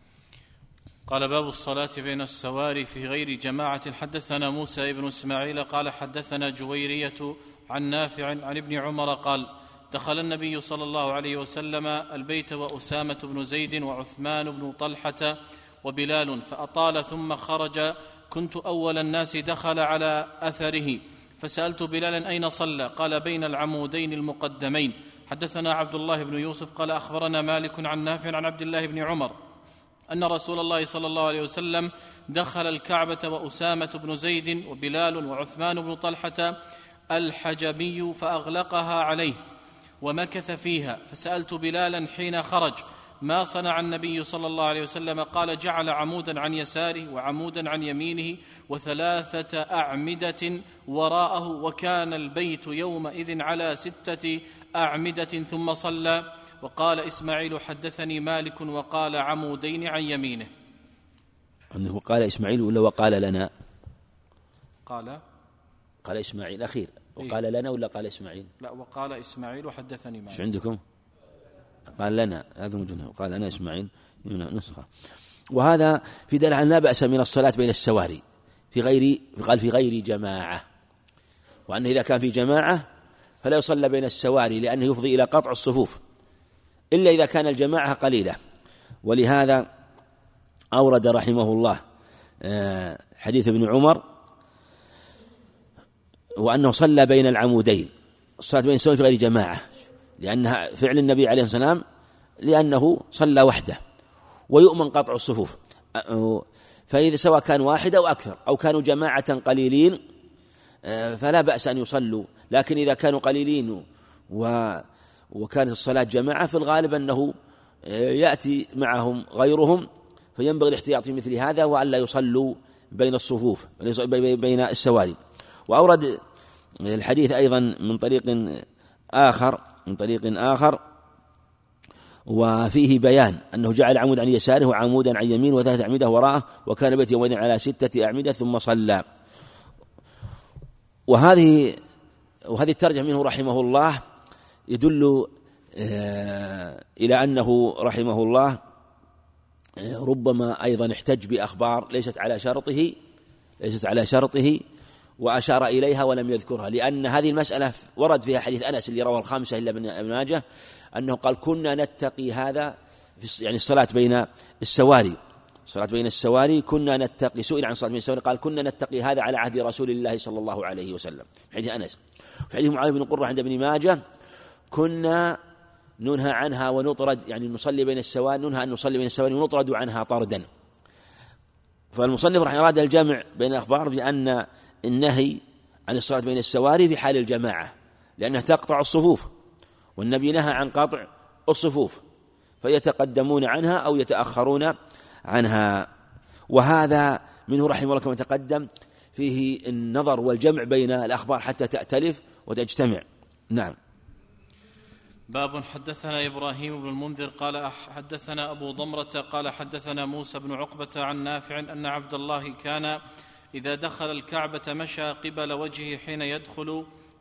قال باب الصلاة بين السواري في غير جماعة. حدثنا موسى بن إسماعيل قال حدثنا جويرية عن نافع عن ابن عمر قال دخل النبي صلى الله عليه وسلم البيت وأسامة بن زيد وعثمان بن طلحة وبلال فأطال ثم خرج، كنت أول الناس دخل على أثره، فسألت بلالا أين صلى؟ قال بين العمودين المقدمين. حدثنا عبد الله بن يوسف قال أخبرنا مالك عن نافع عن عبد الله بن عمر أن رسول الله صلى الله عليه وسلم دخل الكعبة وأسامة بن زيد وبلال وعثمان بن طلحة الحجبي فأغلقها عليه ومكث فيها، فسألت بلالا حين خرج ما صنع النبي صلى الله عليه وسلم؟ قال جعل عمودا عن يساره وعمودا عن يمينه وثلاثة أعمدة وراءه، وكان البيت يومئذ على 6 أعمدة ثم صلى. وقال إسماعيل حدثني مالك وقال عمودين عن يمينه. وقال إسماعيل ولا وقال لنا؟ قال إسماعيل أخير، وقال لنا ولا قال إسماعيل؟ لا، وقال إسماعيل وحدثني مالك. ايش عندكم؟ قال لنا، هذا موجود، وقال أنا إسماعيل نسخة. وهذا في دلالة لا بأس من الصلاة بين السواري في غير جماعة، وأنه إذا كان في جماعة فلا يصلى بين السواري لأنه يفضي إلى قطع الصفوف إلا إذا كان الجماعة قليلة. ولهذا أورد رحمه الله حديث ابن عمر وأنه صلى بين العمودين، الصلاة بين السواري في غير جماعة، لأنها فعل النبي عليه الصلاة والسلام، لأنه صلى وحده ويؤمن قطع الصفوف. فإذا سواء كان واحد أو أكثر أو كانوا جماعة قليلين فلا بأس أن يصلوا، لكن إذا كانوا قليلين وكانت الصلاة جماعة في الغالب أنه يأتي معهم غيرهم، فينبغي الاحتياط في مثل هذا وأن لا يصلوا بين الصفوف بين السواري. وأورد الحديث أيضا من طريق آخر وفيه بيان أنه جعل عمود عن يساره وعمودا عن يمين وثلاثة أعمدة وراءه، وكان بيت يومئذ على 6 أعمدة ثم صلى. وهذه الترجمة منه رحمه الله يدل إلى أنه رحمه الله ربما أيضا احتج بأخبار ليست على شرطه وأشار إليها ولم يذكرها، لأن هذه المسألة ورد فيها حديث أنس اللي رواه الخمسة إلا ابن ماجه أنه قال كنا نتقي هذا الصلاة بين السواري كنا نتقي، سئل عن الصلاة بين السواري قال كنا نتقي هذا على عهد رسول الله صلى الله عليه وسلم، حديث أنس. في حديث معاوية بن قرة عند ابن ماجه كنا ننهى عنها ونطرد، نصلي بين السواري، ننهى أن نصلي بين السواري ونطرد عنها طردا. فالمصنف رحمه الله أراد الجمع بين الأخبار بأن النهي عن الصلاة بين السواري في حال الجماعة لأنها تقطع الصفوف، والنبي نهى عن قطع الصفوف فيتقدمون عنها أو يتأخرون عنها. وهذا منه رحمه الله كما تقدم فيه النظر والجمع بين الأخبار حتى تأتلف وتجتمع. نعم. باب. حدثنا إبراهيم بن المنذر قال حدثنا أبو ضمرة قال حدثنا موسى بن عقبة عن نافع أن عبد الله كان إذا دخل الكعبة مشى قبل وجهه حين يدخل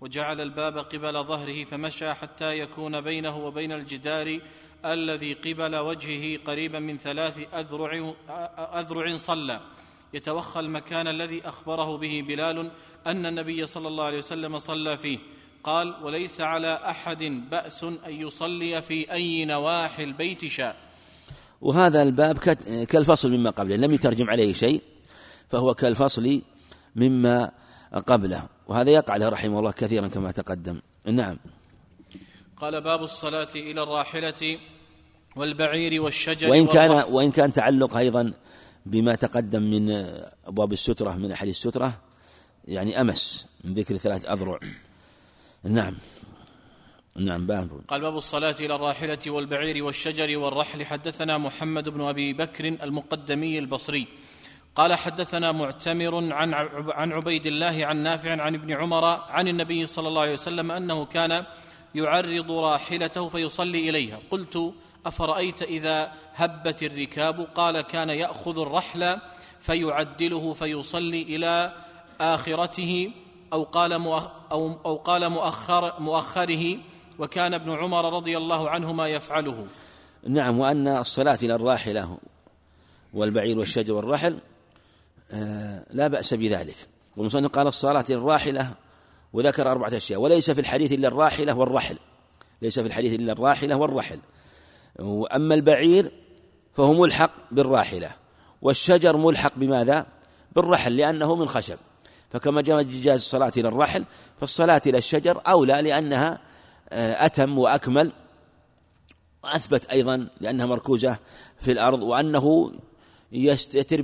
وجعل الباب قبل ظهره فمشى حتى يكون بينه وبين الجدار الذي قبل وجهه قريبا من 3 أذرع صلى، يتوخى المكان الذي أخبره به بلال أن النبي صلى الله عليه وسلم صلى فيه. قال: وليس على أحد بأس أن يصلي في أي نواحي البيت شاء. وهذا الباب كالفصل مما قبله، لم يترجم عليه شيء، فهو كالفصل مما قبله، وهذا يقع له رحمه الله كثيرا كما تقدم. نعم. قال: باب الصلاة إلى الراحلة والبعير والشجر. وإن كان تعلق أيضا بما تقدم من أبواب السترة من أحاديث السترة يعني أمس من ذكر 3 أذرع. نعم. قال: باب الصلاة إلى الراحلة والبعير والشجر والرحل. حدثنا محمد بن أبي بكر المقدمي البصري قال: حدثنا معتمر عن عبيد الله عن نافع عن ابن عمر عن النبي صلى الله عليه وسلم أنه كان يعرض راحلته فيصلي إليها. قلت: أفرأيت إذا هبت الركاب؟ قال: كان يأخذ الرحل فيعدله فيصلي إلى آخرته أو قال مؤخره، وكان ابن عمر رضي الله عنهما يفعله. نعم. وأن الصلاة إلى الراحلة والبعير والشجر والرحل لا بأس بذلك. والمصنف قال: الصلاة إلى الراحلة، وذكر 4 أشياء، وليس في الحديث إلا الراحلة والرحل، ليس في الحديث إلا الراحلة والرحل. وأما البعير فهو ملحق بالراحلة، والشجر ملحق بماذا؟ بالرحل، لأنه من خشب. فكما جاز الصلاة إلى الرحل فالصلاة إلى الشجر أولى، لأنها أتم وأكمل، وأثبت أيضا لأنها مركوزة في الأرض، وأنه يستتر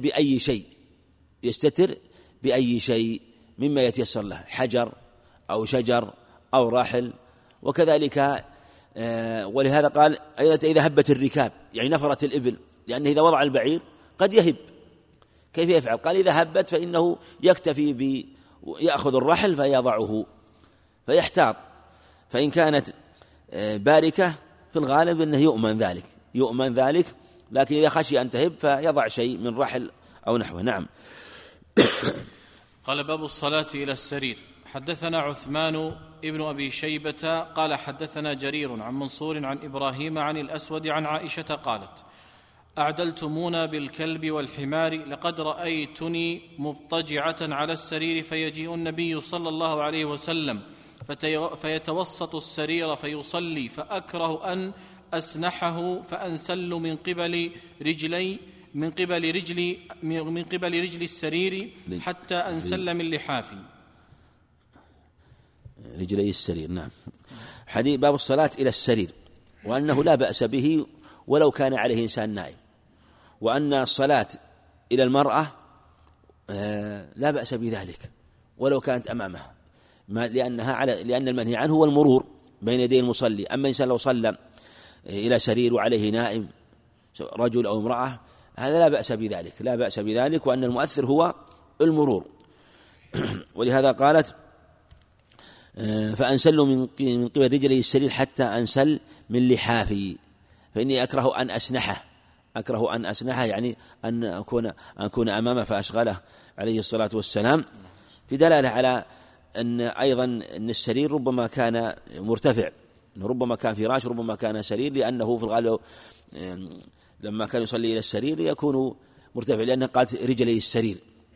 بأي شيء مما يتيسر له، حجر أو شجر أو رحل. وكذلك ولهذا قال: إذا هبت الركاب، يعني نفرت الإبل، لأنه إذا وضع البعير قد يهب، كيف يفعل؟ قال: إذا هبت فإنه يكتفي يأخذ الرحل فيضعه فيحتاط، فإن كانت باركة في الغالب أنه يؤمن ذلك، لكن إذا خشي أن تهب فيضع شيء من رحل أو نحوه. نعم. قال: باب الصلاة إلى السرير. حدثنا عثمان ابن أبي شيبة قال: حدثنا جرير عن منصور عن إبراهيم عن الأسود عن عائشة قالت: أعدلتمونا بالكلب والحمار، لقد رأيتني مضطجعة على السرير فيجيء النبي صلى الله عليه وسلم فيتوسط السرير فيصلي، فأكره أن أسنحه فأنسل من قبل رجل السرير حتى أنسل من لحافي. رجلي السرير. نعم. حديث باب الصلاة إلى السرير، وأنه لا بأس به ولو كان عليه إنسان نائم، وأن الصلاة إلى المرأة لا بأس بذلك ولو كانت أمامه، لأن المنهي عنه هو المرور بين يدي المصلي. أما الإنسان لو صلى إلى سرير وعليه نائم رجل أو امرأة هذا لا بأس بذلك، وأن المؤثر هو المرور. ولهذا قالت: فأنسل من قبل رجلي السرير حتى أنسل من لحافي، فإني أكره أن أسنحه يعني أن أكون أمامه فأشغله عليه الصلاة والسلام، في دلالة على أن أيضا أن السرير ربما كان مرتفع، ربما كان فراش، ربما كان سرير، لأنه في الغالب لما كان يصلي إلى السرير يكون مرتفع، لأنه قالت رجلي السرير.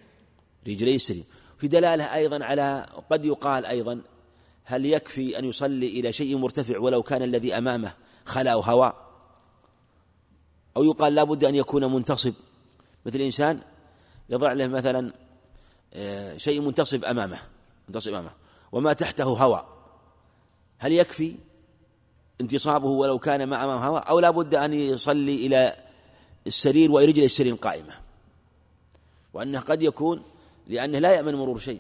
في دلالة أيضا على قد يقال أيضا: هل يكفي أن يصلي إلى شيء مرتفع ولو كان الذي أمامه خلاء هواء؟ أو يقال لا بد أن يكون منتصب، مثل إنسان يضع له مثلا شيء منتصب أمامه وما تحته هواء، هل يكفي انتصابه ولو كان ما أمامه هواء، أو لا بد أن يصلي إلى السرير ورجل السرير قائمة؟ وأنه قد يكون لأنه لا يأمن مرور شيء،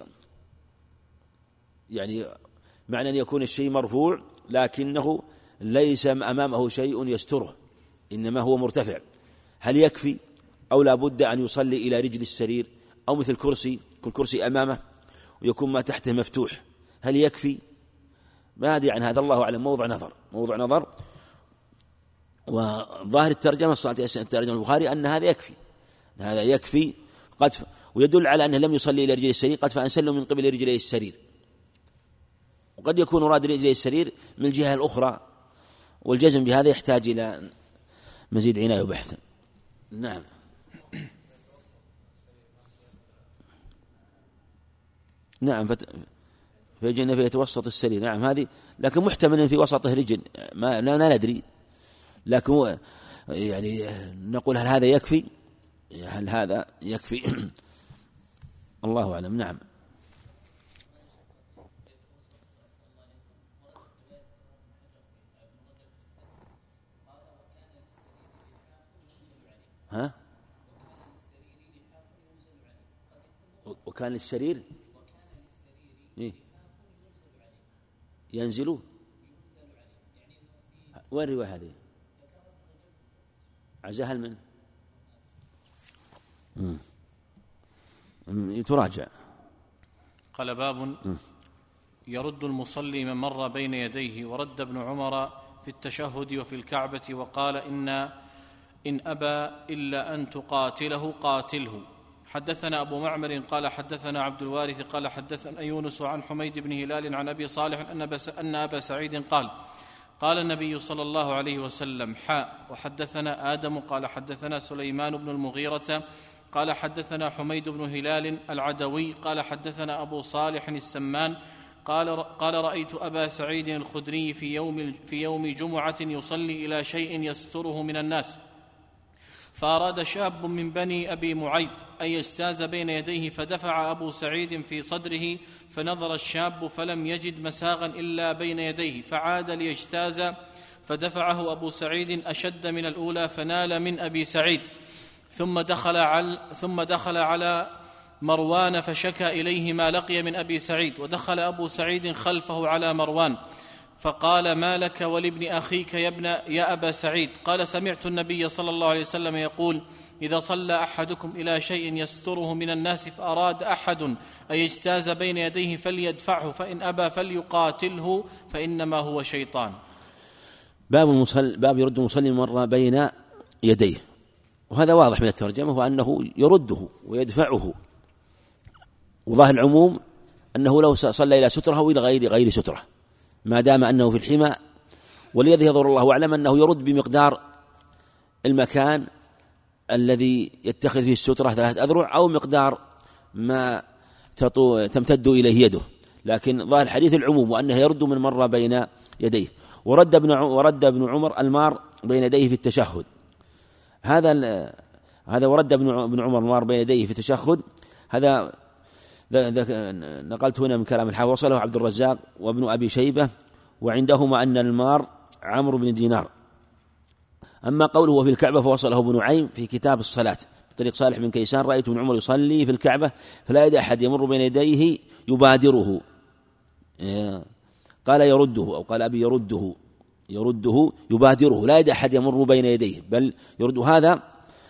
يعني معنى أن يكون الشيء مرفوع لكنه ليس أمامه شيء يستره، إنما هو مرتفع، هل يكفي أو لا بد أن يصلي إلى رجل السرير؟ أو مثل كل كرسي أمامه ويكون ما تحته مفتوح، هل يكفي؟ ما أدري عن هذا، الله أعلم، موضع نظر. وظاهر الترجمة الترجمة البخاري أن هذا يكفي ويدل على أنه لم يصلي إلى رجل السرير، قد فأنسل من قبل رجلي السرير، وقد يكون مراد رجلي السرير من الجهة الأخرى، والجزم بهذا يحتاج إلى مزيد عناية وبحث. نعم. نعم فيجن فيتوسط السرير. نعم هذه، لكن محتمل في وسطه رجل، لا ندري، لكن يعني نقول هل هذا يكفي؟ هل هذا يكفي؟ الله أعلم. نعم. ها؟ وكان السرير إيه؟ ينزل. وين الرواية هذه؟ عزاها من تراجع. قال باب يرد المصلي من مر بين يديه. ورد ابن عمر في التشهد وفي الكعبة وقال إن أبى إلا أن تقاتله قاتله. حدثنا أبو معمر قال حدثنا عبد الوارث قال حدثنا يونس عن حميد بن هلال عن أبي صالح أن أبا سعيد قال النبي صلى الله عليه وسلم وحدثنا آدم قال حدثنا سليمان بن المغيرة قال حدثنا حميد بن هلال العدوي قال حدثنا أبو صالح السمان قال رأيت أبا سعيد الخدري في يوم جمعة يصلي إلى شيء يستره من الناس، فأراد شاب من بني أبي معيط أن يجتاز بين يديه، فدفع أبو سعيد في صدره، فنظر الشاب فلم يجد مساغا إلا بين يديه، فعاد ليجتاز، فدفعه أبو سعيد أشد من الأولى، فنال من أبي سعيد، ثم دخل على مروان فشكى إليه ما لقي من أبي سعيد، ودخل أبو سعيد خلفه على مروان فقال ما لك ولابن أخيك يا أبا سعيد؟ قال سمعت النبي صلى الله عليه وسلم يقول إذا صلى أحدكم إلى شيء يستره من الناس فأراد أحد أن يجتاز بين يديه فليدفعه، فإن أبى فليقاتله فإنما هو شيطان. باب يرد المصلي مرة بين يديه، وهذا واضح من الترجمة، وأنه يرده ويدفعه، وظاهر العموم أنه لو صلى إلى سترة أو إلى غير سترة ما دام أنه في الحمى. والذي يظهر الله أعلم أنه يرد بمقدار المكان الذي يتخذ فيه السترة 3 أذرع أو مقدار ما تمتد إليه يده، لكن ظاهر الحديث العموم وأنه يرد من مر بين يديه. ورد ابن عمر المار بين يديه في التشهد. هذا ورد ابن عمر المار بين يديه في التشهد. هذا نقلت هنا من كلام الحافظ، وصله عبد الرزاق وابن أبي شيبة، وعندهما أن المار عمرو بن دينار. أما قوله وفي الكعبة فوصله ابن نعيم في كتاب الصلاة بطريق صالح بن كيسان رأيت ابن عمر يصلي في الكعبة فلا يدع أحد يمر بين يديه يبادره، قال يرده أو قال أبي يرده يبادره، لا يدع أحد يمر بين يديه بل يرد. هذا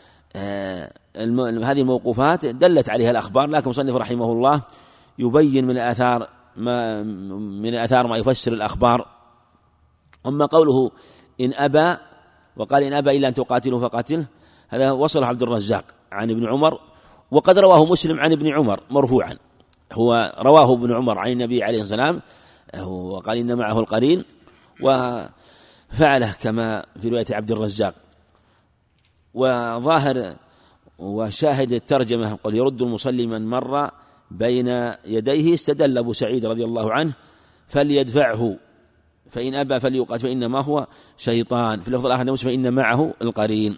هذه الموقوفات دلت عليها الأخبار، لكن مصنف رحمه الله يبين من الآثار ما يفسر الأخبار. أما قوله إن أبى، وقال إن أبى إلا أن تقاتله فقاتله، هذا وصل عبد الرزاق عن ابن عمر، وقد رواه مسلم عن ابن عمر مرفوعا. هو رواه ابن عمر عن النبي عليه السلام وقال إن معه القرين، وفعله كما في رواية عبد الرزاق. وظاهر وشاهد الترجمة قال يرد المصلي من مر بين يديه، استدل أبو سعيد رضي الله عنه فليدفعه فإن أبى فليقاتل فإنما هو شيطان. في اللفظ الآخر مسلم فإن معه القرين.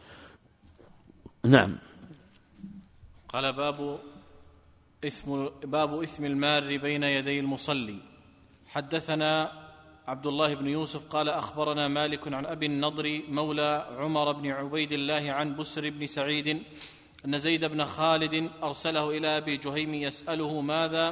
نعم. قال باب إثم المار بين يدي المصلي. حدثنا عبد الله بن يوسف قال أخبرنا مالك عن أبي النضر مولى عمر بن عبيد الله عن بسر بن سعيد أن زيد بن خالد أرسله إلى أبي جهيم يسأله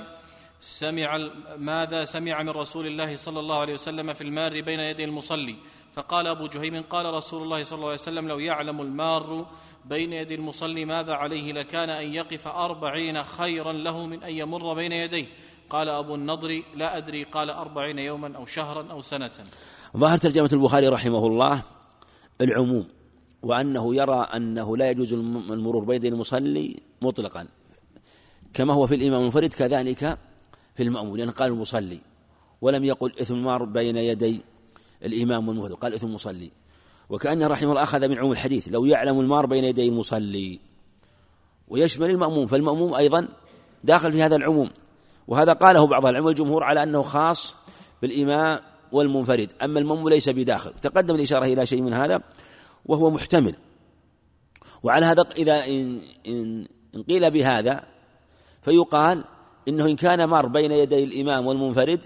ماذا سمع من رسول الله صلى الله عليه وسلم في المار بين يدي المصلي. فقال أبو جهيم قال رسول الله صلى الله عليه وسلم لو يعلم المار بين يدي المصلي ماذا عليه لكان أن يقف 40 خيرا له من أن يمر بين يديه. قال أبو النضر لا أدري قال 40 يوما أو شهرا أو سنة. ظاهر ترجمة البخاري رحمه الله العموم، وأنه يرى أنه لا يجوز المرور بين يدي المصلي مطلقا كما هو في الإمام المنفرد كذلك في المأموم، لأن قال المصلي ولم يقل إثم المار بين يدي الإمام والمنفرد، قال إثم المصلي. وكأنه رحمه الله أخذ من عموم الحديث لو يعلم المار بين يدي المصلي، ويشمل المأموم، فالمأموم أيضا داخل في هذا العموم. وهذا قاله بعض العلماء والجمهور على أنه خاص بالإمام والمنفرد، أما المأموم ليس بداخل. تقدم الإشارة إلى شيء من هذا وهو محتمل. وعلى هذا إذا إن قيل بهذا فيقال إنه إن كان مر بين يدي الإمام والمنفرد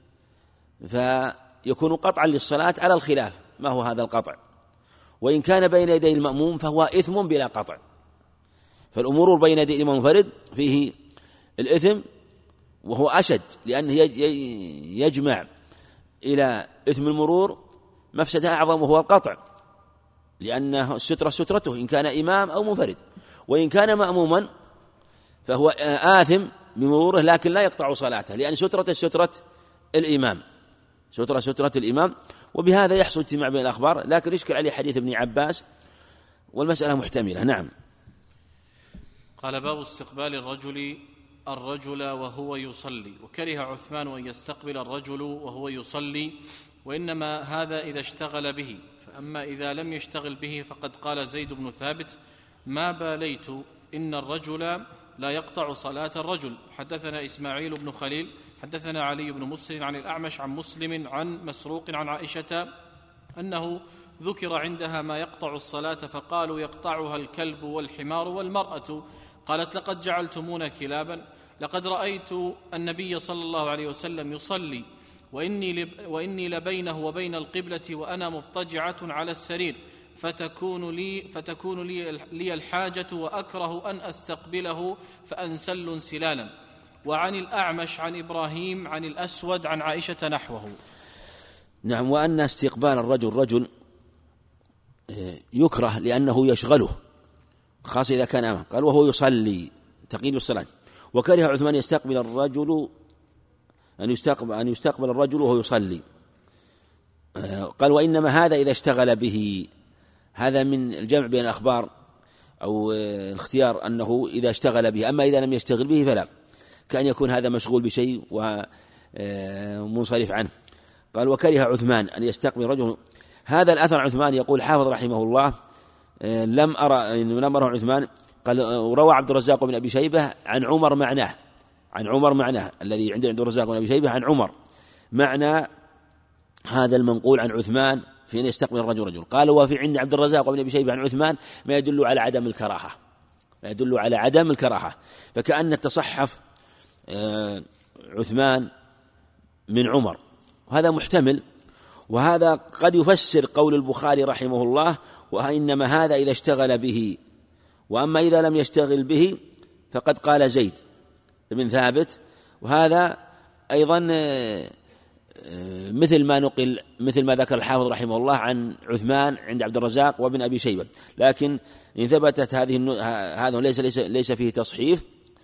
فيكون قطعا للصلاة على الخلاف ما هو هذا القطع، وإن كان بين يدي المأموم فهو إثم بلا قطع. فالأمور بين يدي الإمام والمنفرد فيه الإثم وهو أشد، لأنه يجمع إلى إثم المرور مفسدة أعظم وهو القطع، لأن السترة سترته إن كان إمام أو منفرد. وإن كان مأموما فهو آثم بمروره لكن لا يقطع صلاته، لأن سترة الإمام، سترة الإمام. وبهذا يحصل اجتماع بين الأخبار، لكن يشكل عليه حديث ابن عباس والمسألة محتملة. نعم. قال: باب استقبال الرجل وهو يصلي، وكره عثمان أن يستقبل الرجل وهو يصلي، وإنما هذا إذا اشتغل به، فأما إذا لم يشتغل به فقد قال زيد بن ثابت: ما باليت إن الرجل لا يقطع صلاة الرجل. حدثنا إسماعيل بن خليل حدثنا علي بن مسلم عن الأعمش عن مسلم عن مسروق عن عائشة أنه ذكر عندها ما يقطع الصلاة فقالوا: يقطعها الكلب والحمار والمرأة. قالت: لقد جعلتمونا كلابا، لقد رأيت النبي صلى الله عليه وسلم يصلي وإني لبينه وبين القبلة وأنا مضطجعة على السرير، فتكون لي الحاجة وأكره أن أستقبله فأنسل انسلالا. وعن الأعمش عن إبراهيم عن الأسود عن عائشة نحوه. نعم. وأن استقبال الرجل يكره لأنه يشغله، خاصة إذا كان أمامه. قال: وهو يصلي، تقييد الصلاة. وكره عثمان يستقبل الرجل أن يستقبل الرجل وهو يصلي. قال: وإنما هذا إذا اشتغل به. هذا من الجمع بين الأخبار أو الاختيار أنه إذا اشتغل به، أما إذا لم يشتغل به فلا، كأن يكون هذا مشغول بشيء ومنصرف عنه. قال: وكره عثمان أن يستقبل الرجل. هذا الأثر عن عثمان يقول حافظ رحمه الله: لم أرى عثمان. قال: روى عبد الرزاق بن أبي شيبة عن عمر معناه الذي عند عبد الرزاق بن أبي شيبة عن عمر معنى هذا المنقول عن عثمان في أن يستقبل الرجل. قال: وفي عند عبد الرزاق بن أبي شيبة عن عثمان ما يدل على عدم الكراهة، فكأن التصحف عثمان من عمر، وهذا محتمل. وهذا قد يفسر قول البخاري رحمه الله: وإنما هذا إذا اشتغل به. وأما إذا لم يشتغل به فقد قال زيد بن ثابت. وهذا أيضا مثل ما ذكر الحافظ رحمه الله عن عثمان عند عبد الرزاق وابن أبي شيبة. لكن إن ثبتت هذا ليس فيه تصحيف،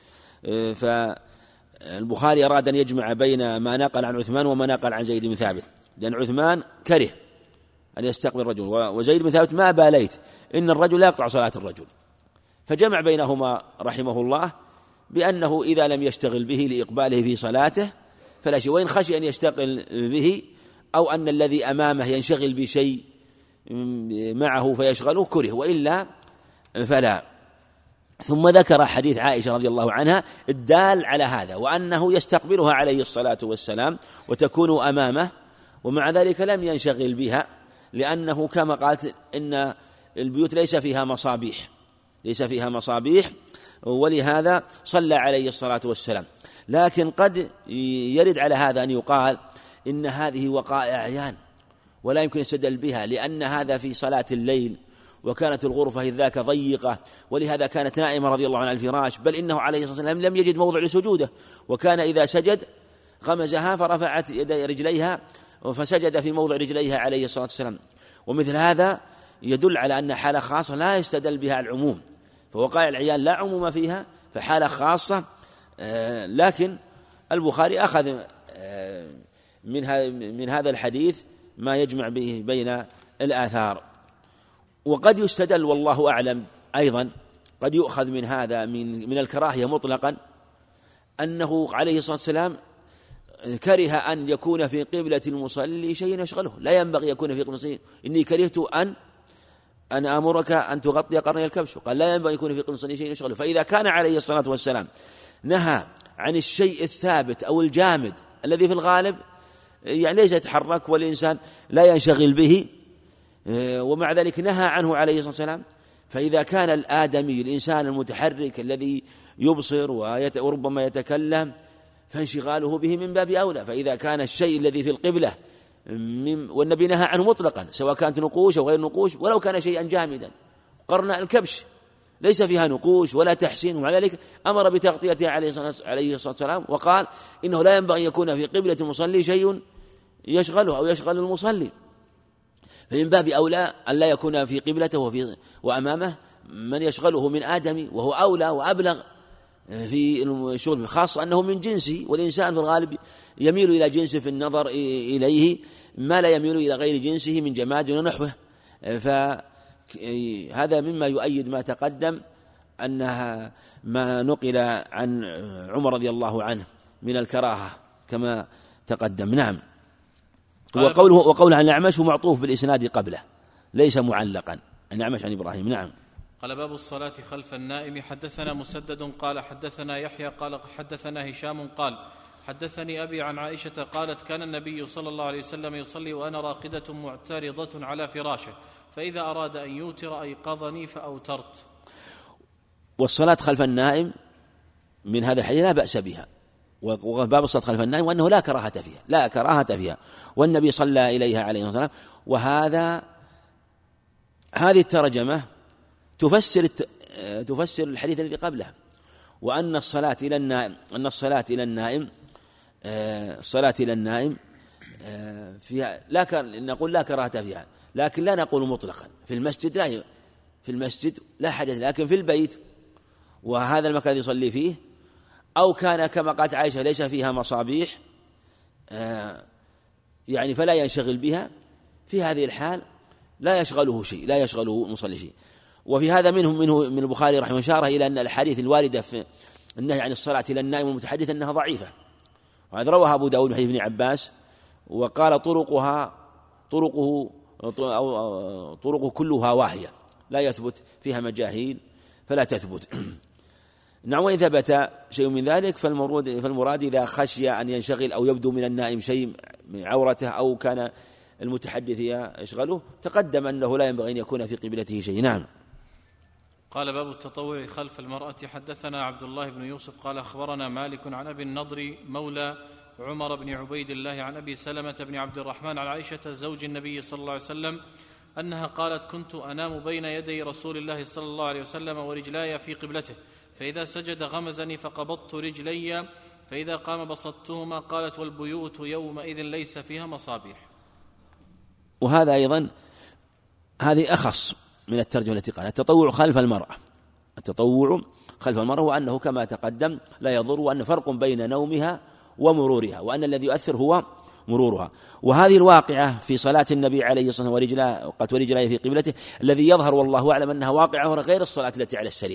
فالبخاري أراد أن يجمع بين ما نقل عن عثمان وما نقل عن زيد بن ثابت، لأن عثمان كره أن يستقبل الرجل، وزيد بن ثابت ما باليت إن الرجل لا يقطع صلاة الرجل، فجمع بينهما رحمه الله بأنه إذا لم يشتغل به لإقباله في صلاته فلا شيء، وإن خشي أن يشتغل به أو أن الذي أمامه ينشغل بشيء معه فيشغله كره، وإلا فلا. ثم ذكر حديث عائشة رضي الله عنها الدال على هذا، وأنه يستقبلها عليه الصلاة والسلام وتكون أمامه، ومع ذلك لم ينشغل بها، لأنه كما قالت إن البيوت ليس فيها مصابيح، ولهذا صلى عليه الصلاة والسلام. لكن قد يرد على هذا أن يقال إن هذه وقائع أعيان ولا يمكن يستدل بها، لأن هذا في صلاة الليل، وكانت الغرفة إذ ذاك ضيقة، ولهذا كانت نائمة رضي الله عنها على الفراش، بل إنه عليه الصلاة والسلام لم يجد موضع لسجوده، وكان إذا سجد غمزها فرفعت يدي رجليها فسجد في موضع رجليها عليه الصلاة والسلام. ومثل هذا يدل على أن حالة خاصة لا يستدل بها العموم، فوقائع العيان لا عموم فيها، فحالة خاصة. لكن البخاري أخذ من هذا الحديث ما يجمع به بين الآثار. وقد يستدل والله أعلم أيضا، قد يؤخذ من هذا من الكراهية مطلقا أنه عليه الصلاة والسلام كره أن يكون في قبلة المصلي شيء يشغله، لا ينبغي يكون في قبلة المصلي. إني كرهت أن آمرك أن تغطي قرني الكبش، قال لا ينبغي يكون في قبلة المصلي شيء يشغله. فإذا كان عليه الصلاة والسلام نهى عن الشيء الثابت أو الجامد الذي في الغالب يعني ليس يتحرك والإنسان لا ينشغل به، ومع ذلك نهى عنه عليه الصلاة والسلام، فإذا كان الآدمي الإنسان المتحرك الذي يبصر وربما يتكلم فانشغاله به من باب أولى. فإذا كان الشيء الذي في القبلة والنبي نهى عنه مطلقا سواء كانت نقوش أو غير نقوش، ولو كان شيئا جامدا، قرن الكبش ليس فيها نقوش ولا تحسين، ومع ذلك أمر بتغطيتها عليه الصلاة والسلام، وقال إنه لا ينبغي أن يكون في قبلة المصلي شيء يشغله أو يشغل المصلي. فمن باب أولى أن لا يكون في قبلته وأمامه من يشغله من آدمي، وهو أولى وأبلغ في الشغل، خاصة أنه من جنسه، والإنسان في الغالب يميل إلى جنسه في النظر إليه ما لا يميل إلى غير جنسه من جماد ونحوه. فهذا مما يؤيد ما تقدم أنها ما نقل عن عمر رضي الله عنه من الكراهة كما تقدم. نعم. وقوله عن الأعمش معطوف بالإسناد قبله ليس معلقا، عن الأعمش عن إبراهيم. نعم. قال باب الصلاة خلف النائم. حدثنا مسدد قال حدثنا يحيى قال حدثنا هشام قال حدثني أبي عن عائشة قالت كان النبي صلى الله عليه وسلم يصلي وأنا راقدة معترضة على فراشه، فإذا أراد أن يوتر أيقظني فأوترت. والصلاة خلف النائم من هذا الحديث لا بأس بها، وباب الصلاة خلف النائم وأنه لا كراهة فيها، والنبي صلى إليها عليه الصلاة والسلام. هذه الترجمة تفسر الحديث الذي قبله، وأن الصلاة إلى النائم فيها نقول لا كراهة فيها، لكن لا نقول مطلقا. في المسجد لا حدث، لكن في البيت وهذا المكان يصلي فيه، أو كان كما قالت عائشة ليس فيها مصابيح يعني فلا ينشغل بها، في هذه الحال لا يشغله المصلي شيء. وفي هذا من البخاري رحمه إشارة إلى أن الحديث الواردة في النهي عن الصلاة إلى النائم والمتحدث أنها ضعيفة، وهذا رواه أبو داود من حديث ابن عباس، وقال طرقه كلها واهية لا يثبت فيها مجاهيل فلا تثبت. نعم. وإن ثبت شيء من ذلك فالمراد إذا خشي أن ينشغل أو يبدو من النائم شيء من عورته أو كان المتحدث يشغله، تقدم أنه لا ينبغي أن يكون في قبلته شيء. نعم. قال باب التطوع خلف المرأة. حدثنا عبد الله بن يوسف قال أخبرنا مالك عن أبي النضر مولى عمر بن عبيد الله عن أبي سلمة بن عبد الرحمن عن عائشة زوج النبي صلى الله عليه وسلم أنها قالت كنت أنام بين يدي رسول الله صلى الله عليه وسلم ورجلاي في قبلته، فإذا سجد غمزني فقبضت رجلي، فإذا قام بسطتهما. قالت والبيوت يومئذ ليس فيها مصابيح. وهذا أيضا هذه أخص من الترجمة التي قال التطوع خلف المرأة، وأنه كما تقدم لا يضر، وأن فرق بين نومها ومرورها، وأن الذي يؤثر هو مرورها. وهذه الواقعة في صلاة النبي عليه الصلاة والسلام وقت ورجلاه في قبلته الذي يظهر والله أعلم أنها واقعة غير الصلاة التي على السرير،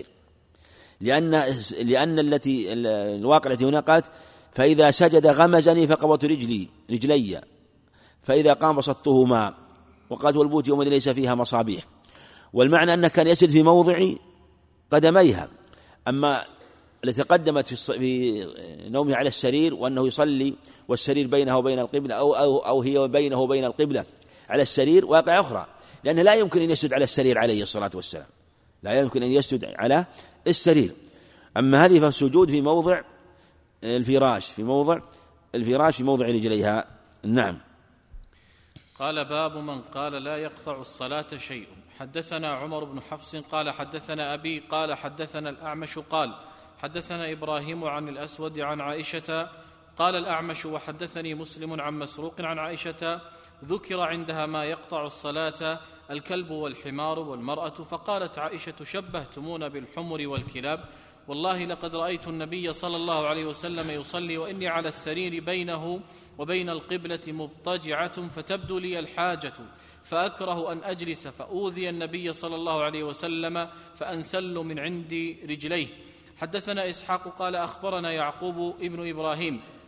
لأن الواقعة التي هنا قالت فإذا سجد غمزني فقبضت رجلي فإذا قام بسطتهما، وقالت والبيوت يوم ليس فيها مصابيح، والمعنى أنه كان يسجد في موضع قدميها. أما التي تقدمت في نومه على السرير وأنه يصلي والسرير بينه وبين القبلة أو هي بينه وبين القبلة على السرير واقع أخرى، لأنه لا يمكن أن يسجد على السرير عليه الصلاة والسلام، لا يمكن أن يسجد على السرير. أما هذه فالسجود في موضع الفراش في موضع رجليها. نعم. قال باب من قال لا يقطع الصلاة شيء. حدثنا عمر بن حفص قال حدثنا أبي قال حدثنا الأعمش قال حدثنا إبراهيم عن الأسود عن عائشة قال الأعمش وحدثني مسلم عن مسروق عن عائشة ذكر عندها ما يقطع الصلاة الكلب والحمار والمرأة، فقالت عائشة شبهتمون بالحمر والكلاب، والله لقد رأيت النبي صلى الله عليه وسلم يصلي وإني على السرير بينه وبين القبلة مضطجعة فتبدو لي الحاجة فأكره أن أجلس فأوذي النبي صلى الله عليه وسلم فأنسل من عندي رجليه. حدثنا إسحاق قال أخبرنا يعقوب ابن إبراهيم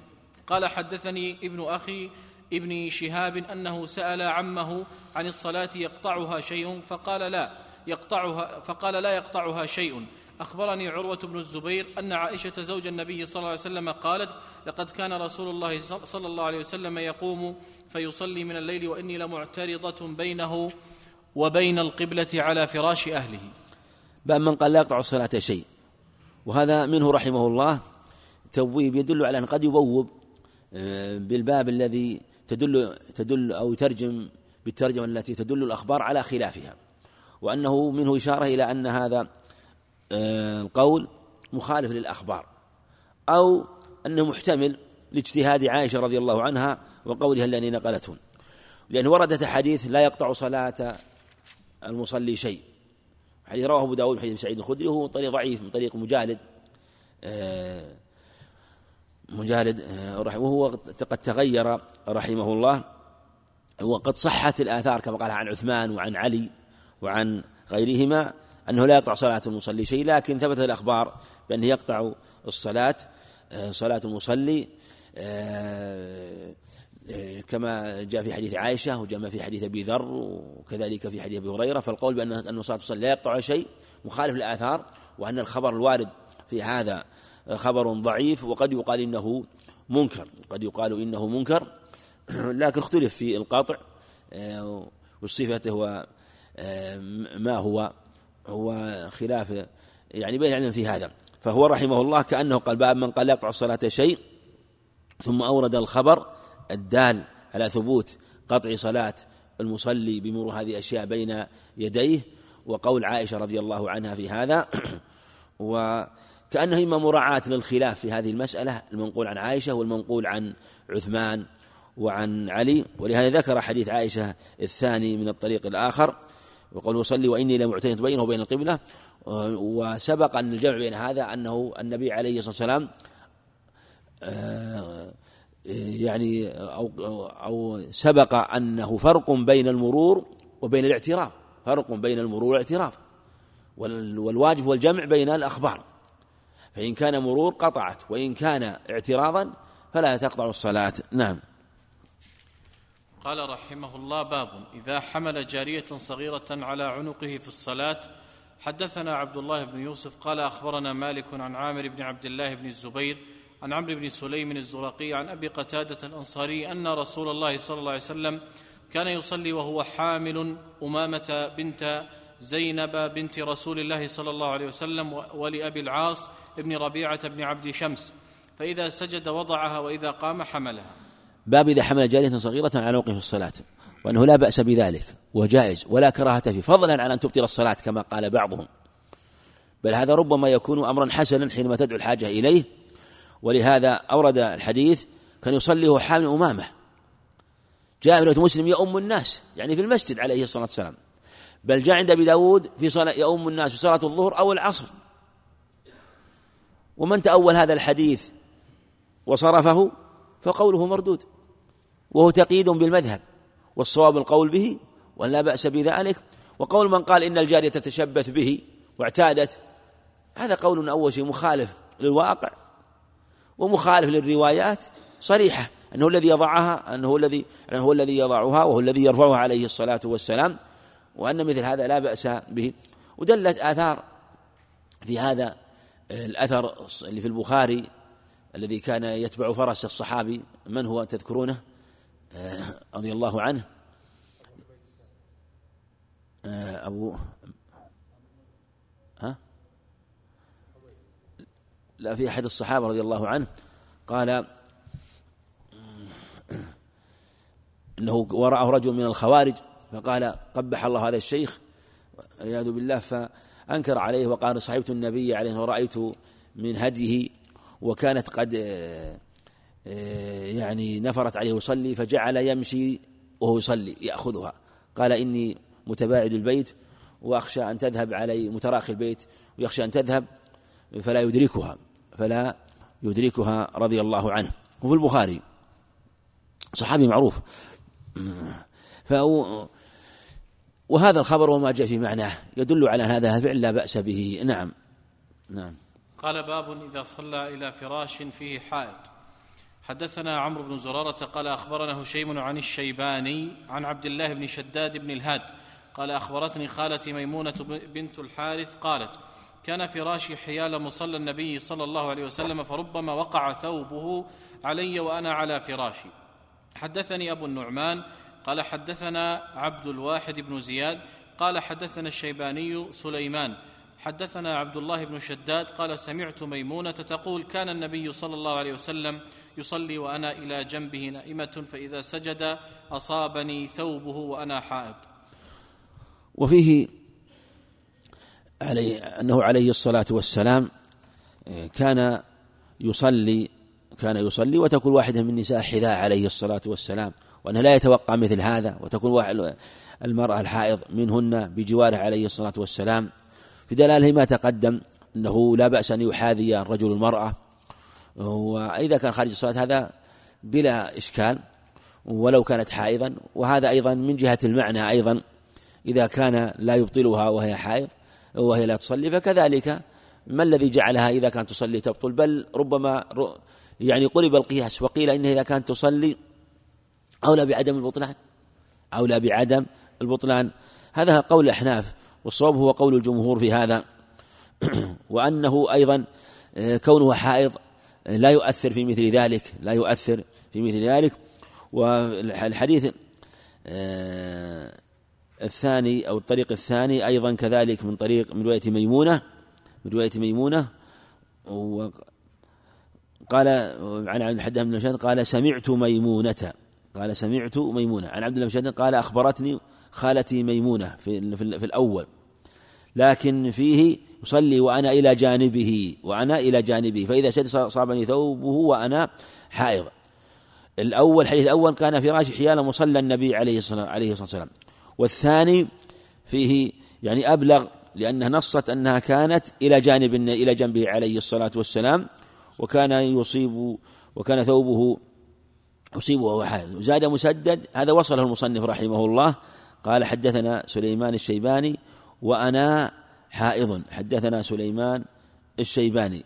قال حدثني ابن أخي ابن شهاب أنه سأل عمه عن الصلاة يقطعها شيء فقال لا يقطعها شيء. أخبرني عروة بن الزبير أن عائشة زوج النبي صلى الله عليه وسلم قالت: لقد كان رسول الله صلى الله عليه وسلم يقوم فيصلي من الليل وإني لمعترضة بينه وبين القبلة على فراش أهله. باب من قال لا يقطع الصلاة شيء، وهذا منه رحمه الله تبويب يدل على أن قد يبوب بالباب الذي تدل أو يترجم بالترجمة التي تدل الأخبار على خلافها، وأنه منه إشارة إلى أن هذا القول مخالف للأخبار، أو أنه محتمل لاجتهاد عائشة رضي الله عنها وقولها الذي نقلته، لأن وردت حديث لا يقطع صلاة المصلي شيء، حديث رواه أبو داود حديث سعيد الخدري، وهو طريق ضعيف من طريق مجالد وهو قد تغير رحمه الله، وقد صحت الآثار كما قال عن عثمان وعن علي وعن غيرهما أنه لا يقطع صلاة المصلي شيء، لكن ثبت الأخبار بأنه يقطع صلاة المصلي كما جاء في حديث عائشة وجاء في حديث أبي ذر وكذلك في حديث أبي هريرة. فالقول بأن صلاة المصلي لا يقطع شيء مخالف للآثار، وأن الخبر الوارد في هذا خبر ضعيف، وقد يقال إنه منكر، لكن اختلف في القطع وصفته ما هو خلاف يعني بين العلم في هذا. فهو رحمه الله كأنه قال باب من قال لا يقطع الصلاة شيء، ثم أورد الخبر الدال على ثبوت قطع صلاة المصلي بمرور هذه الأشياء بين يديه، وقول عائشة رضي الله عنها في هذا، وكأنه إما مراعاة للخلاف في هذه المسألة المنقول عن عائشة والمنقول عن عثمان وعن علي، ولهذا ذكر حديث عائشة الثاني من الطريق الآخر وقال وصلي وإني لمعترض بينه وبين القبلة. وسبق أن الجمع بين هذا أنه النبي عليه الصلاة والسلام يعني أو سبق أنه فرق بين المرور وبين الاعتراض، والواجب هو الجمع بين الأخبار، فإن كان مرور قطعت، وإن كان اعتراضا فلا تقطع الصلاة. نعم. قال رحمه الله: باب إذا حمل جارية صغيرة على عنقه في الصلاة. حدثنا عبد الله بن يوسف قال أخبرنا مالك عن عامر بن عبد الله بن الزبير عن عمرو بن سليم الزرقي عن أبي قتادة الأنصاري أن رسول الله صلى الله عليه وسلم كان يصلي وهو حامل أمامة بنت زينب بنت رسول الله صلى الله عليه وسلم ولأبي العاص ابن ربيعة بن عبد شمس، فإذا سجد وضعها وإذا قام حملها. باب إذا حمل جارية صغيرة على عنقه في الصلاة، وأنه لا بأس بذلك وجائز ولا كراهة فيه، فضلا عن أن تبطل الصلاة كما قال بعضهم، بل هذا ربما يكون أمرا حسنا حينما تدعو الحاجة إليه. ولهذا أورد الحديث كان يصلي وهو حامل أمامه، جاء من مسلم يؤم الناس يعني في المسجد عليه الصلاة والسلام، بل جاء عند أبي داود في صلاة يؤم الناس في صلاة الظهر أو العصر. ومن تأول هذا الحديث وصرفه فقوله مردود، وهو تقييد بالمذهب، والصواب القول به ولا بأس بذلك. وقول من قال إن الجارية تتشبث به واعتادت، هذا قول أول شيء مخالف للواقع ومخالف للروايات صريحة أنه الذي يضعها أنه هو الذي يضعها وهو الذي يرفعها عليه الصلاة والسلام، وأن مثل هذا لا بأس به. ودلت آثار في هذا الأثر اللي في البخاري الذي كان يتبع فرس الصحابي، من هو تذكرونه رضي الله عنه؟ لا، في أحد الصحابة رضي الله عنه قال إنه ورأه رجل من الخوارج فقال قبح الله هذا الشيخ والعياذ بالله، فأنكر عليه وقال صحبت النبي عليه ورأيت من هديه وكانت قد يعني نفرت عليه يصلي، فجعل يمشي وهو يصلي يأخذها، قال إني متباعد البيت وأخشى أن تذهب علي، متراخي البيت ويخشى أن تذهب فلا يدركها رضي الله عنه. وفي البخاري صحابي معروف، وهذا الخبر وما جاء في معناه يدل على أن هذا الفعل لا بأس به. نعم. قال: باب إذا صلى إلى فراش فيه حائط. حدثنا عمرو بن زرارة قال أخبرنا هشيم عن الشيباني عن عبد الله بن شداد بن الهاد قال أخبرتني خالتي ميمونة بنت الحارث قالت كان فراشي حيال مصلى النبي صلى الله عليه وسلم فربما وقع ثوبه علي وأنا على فراشي. حدثني أبو النعمان قال حدثنا عبد الواحد بن زياد قال حدثنا الشيباني سليمان حدثنا عبد الله بن شداد قال سمعت ميمونة تقول كان النبي صلى الله عليه وسلم يصلي وأنا إلى جنبه نائمة فإذا سجد أصابني ثوبه وأنا حائض. وفيه أنه عليه الصلاة والسلام كان يصلي وتكون واحدة من النساء حذاء عليه الصلاة والسلام، وأنه لا يتوقع مثل هذا، وتكون المرأة الحائض منهن بجواره عليه الصلاة والسلام، في دلالة ما تقدم أنه لا بأس أن يحاذي الرجل المرأة، وإذا كان خارج الصلاة هذا بلا إشكال ولو كانت حائضا. وهذا أيضا من جهة المعنى أيضا إذا كان لا يبطلها وهي حائض وهي لا تصلي، فكذلك ما الذي جعلها إذا كانت تصلي تبطل؟ بل ربما يعني قلب القياس وقيل إنها إذا كانت تصلي أولى بعدم البطلان. هذا قول الأحناف، والصواب هو قول الجمهور في هذا، وأنه أيضا كونه حائض لا يؤثر في مثل ذلك. والحديث الثاني أو الطريق الثاني أيضا كذلك من رواية ميمونة وقال عن حد من المشاهد قال سمعت ميمونة عن عبد الله بن شداد قال أخبرتني خالتي ميمونة في الأول، لكن فيه يصلي وأنا إلى جانبه فإذا سجد صابني ثوبه وأنا حائض. الحديث الأول كان فراش حيال مصلى النبي عليه الصلاة والسلام، والثاني فيه يعني أبلغ لأنها نصت أنها كانت إلى جنبه عليه الصلاة والسلام، وكان ثوبه يصيبه وهو حائض. زاد مسدد، هذا وصله المصنف رحمه الله، قال حدثنا سليمان الشيباني وأنا حائض. حدثنا سليمان الشيباني.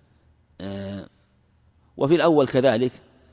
وفي الأول كذلك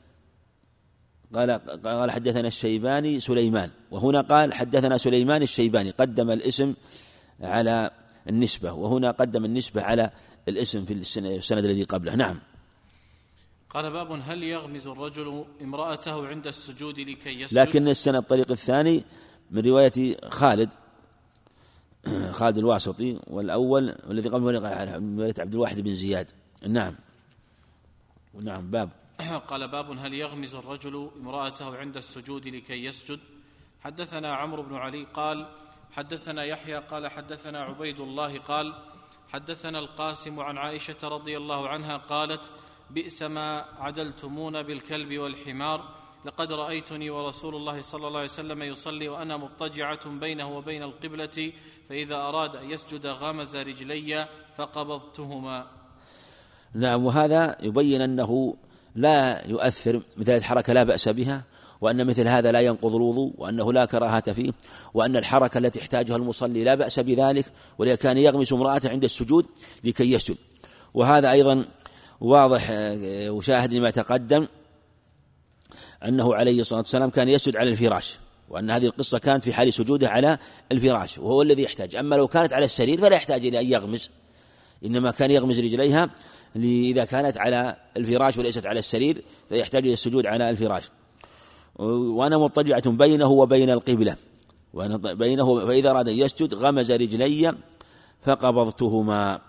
قال حدثنا الشيباني سليمان، وهنا قال حدثنا سليمان الشيباني، قدم الاسم على النسبة، وهنا قدم النسبة على الاسم في السند الذي قبله. نعم. قال باب هل يغمز الرجل امرأته عند السجود لكي يسجد؟ لكن السند الطريق الثاني من رواية خالد الواسطي، والأول والذي قبله من رواية عبد الواحد بن زياد. نعم. باب. قال باب هل يغمز الرجل امرأته عند السجود لكي يسجد؟ حدثنا عمرو بن علي قال حدثنا يحيى قال حدثنا عبيد الله قال حدثنا القاسم عن عائشة رضي الله عنها قالت بئس ما عدلتمون بالكلب والحمار، لقد رأيتني ورسول الله صلى الله عليه وسلم يصلي وأنا مضطجعة بينه وبين القبلة، فإذا أراد أن يسجد غمز رجلي فقبضتهما. نعم. وهذا يبين أنه لا يؤثر مثل الحركة، لا بأس بها، وأن مثل هذا لا ينقض الوضوء، وأنه لا كراهة فيه، وأن الحركة التي يحتاجها المصلي لا بأس بذلك، ولذلك كان يغمس امرأته عند السجود لكي يسجد. وهذا أيضا واضح وشاهد لما تقدم أنه عليه الصلاة والسلام كان يسجد على الفراش، وأن هذه القصة كانت في حال سجوده على الفراش، وهو الذي يحتاج. أما لو كانت على السرير فلا يحتاج إلى أن يغمز، إنما كان يغمز رجليها إذا كانت على الفراش وليست على السرير فيحتاج إلى السجود على الفراش. وأنا مضطجعة بينه وبين القبلة، فإذا أراد يسجد غمز رجلي فقبضتهما.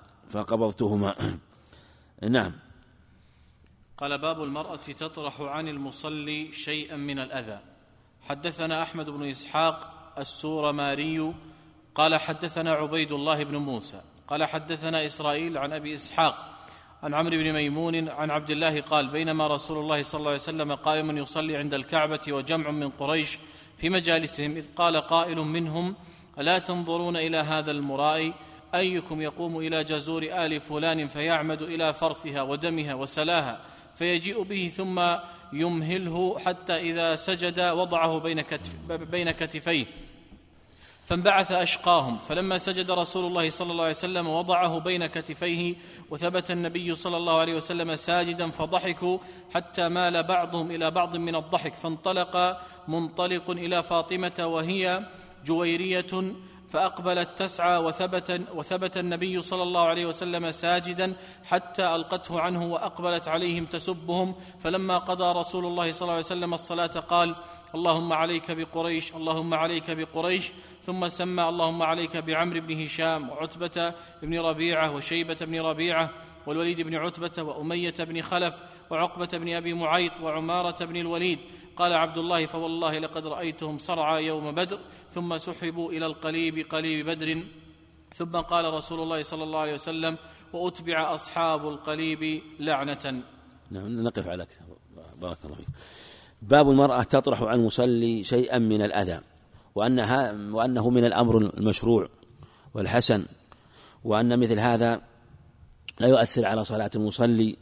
نعم. قال باب المرأة تطرح عن المصلي شيئا من الأذى. حدثنا أحمد بن إسحاق السورماري قال حدثنا عبيد الله بن موسى قال حدثنا إسرائيل عن أبي إسحاق عن عمرو بن ميمون عن عبد الله قال بينما رسول الله صلى الله عليه وسلم قائم يصلي عند الكعبة وجمع من قريش في مجالسهم، إذ قال قائل منهم ألا تنظرون إلى هذا المرائي؟ أيكم يقوم إلى جزور آل فلان فيعمد إلى فرثها ودمها وسلاها فيجيء به ثم يمهله حتى إذا سجد وضعه بين كتفيه فانبعث أشقاهم، فلما سجد رسول الله صلى الله عليه وسلم وضعه بين كتفيه، وثبت النبي صلى الله عليه وسلم ساجدا، فضحكوا حتى مال بعضهم إلى بعض من الضحك، فانطلق منطلق إلى فاطمة وهي جويرية، فأقبلت تسعى، وثبت النبي صلى الله عليه وسلم ساجدا حتى ألقته عنه، وأقبلت عليهم تسبهم، فلما قضى رسول الله صلى الله عليه وسلم الصلاة قال: اللهم عليك بقريش، اللهم عليك بقريش، ثم سمى: اللهم عليك بعمرو بن هشام، وعتبة بن ربيعة، وشيبة بن ربيعة، والوليد بن عتبة، وأمية بن خلف، وعقبة بن أبي معيط، وعمارة بن الوليد. قال عبد الله: فوالله لقد رأيتهم صرعى يوم بدر، ثم سحبوا إلى القليب، قليب بدر. ثم قال رسول الله صلى الله عليه وسلم: وأتبع أصحاب القليب لعنة. نعم، نقف على كتاب. بارك الله فيك. باب المرأة تطرح عن المصلي شيئا من الأذى، وأنه من الأمر المشروع والحسن، وأن مثل هذا لا يؤثر على صلاة المصلي.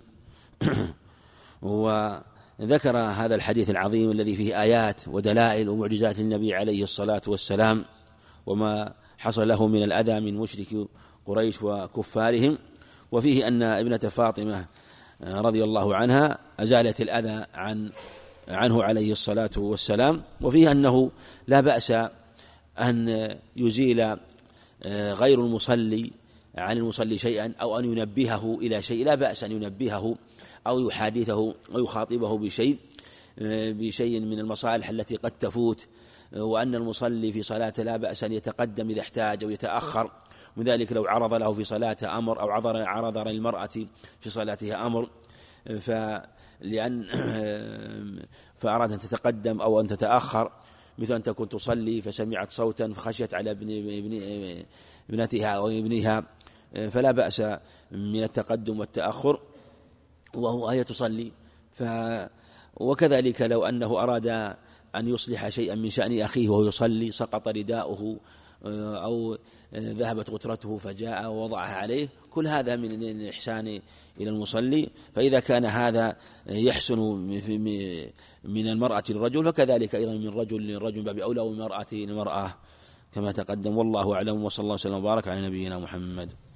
وذكر هذا الحديث العظيم الذي فيه آيات ودلائل ومعجزات النبي عليه الصلاة والسلام، وما حصل له من الأذى من مشرك قريش وكفارهم، وفيه أن ابنة فاطمة رضي الله عنها أزالت الأذى عنه عليه الصلاة والسلام، وفيه أنه لا بأس أن يزيل غير المصلي عن المصلي شيئا، أو أن ينبهه إلى شيء، لا بأس أن ينبهه أو يحادثه ويخاطبه بشيء من المصالح التي قد تفوت، وأن المصلي في صلاته لا بأس أن يتقدم إذا احتاج أو يتأخر، من ذلك لو عرض له في صلاته أمر، أو عرض للمرأة في صلاتها أمر، فأراد أن تتقدم أو أن تتأخر، مثل أن تكون تصلي فسمعت صوتا فخشيت على ابنتها أو ابنها، فلا بأس من التقدم والتأخر وهي تصلي. وكذلك لو أنه أراد أن يصلح شيئا من شأن أخيه وهو يصلي، سقط رداؤه أو ذهبت غترته فجاء ووضعها عليه، كل هذا من الإحسان إلى المصلي. فإذا كان هذا يحسن من المرأة للرجل، فكذلك أيضا من رجل للرجل باب أولى، ومن المرأة للمرأة كما تقدم. والله أعلم، وصلى الله وسلم وبارك على نبينا محمد.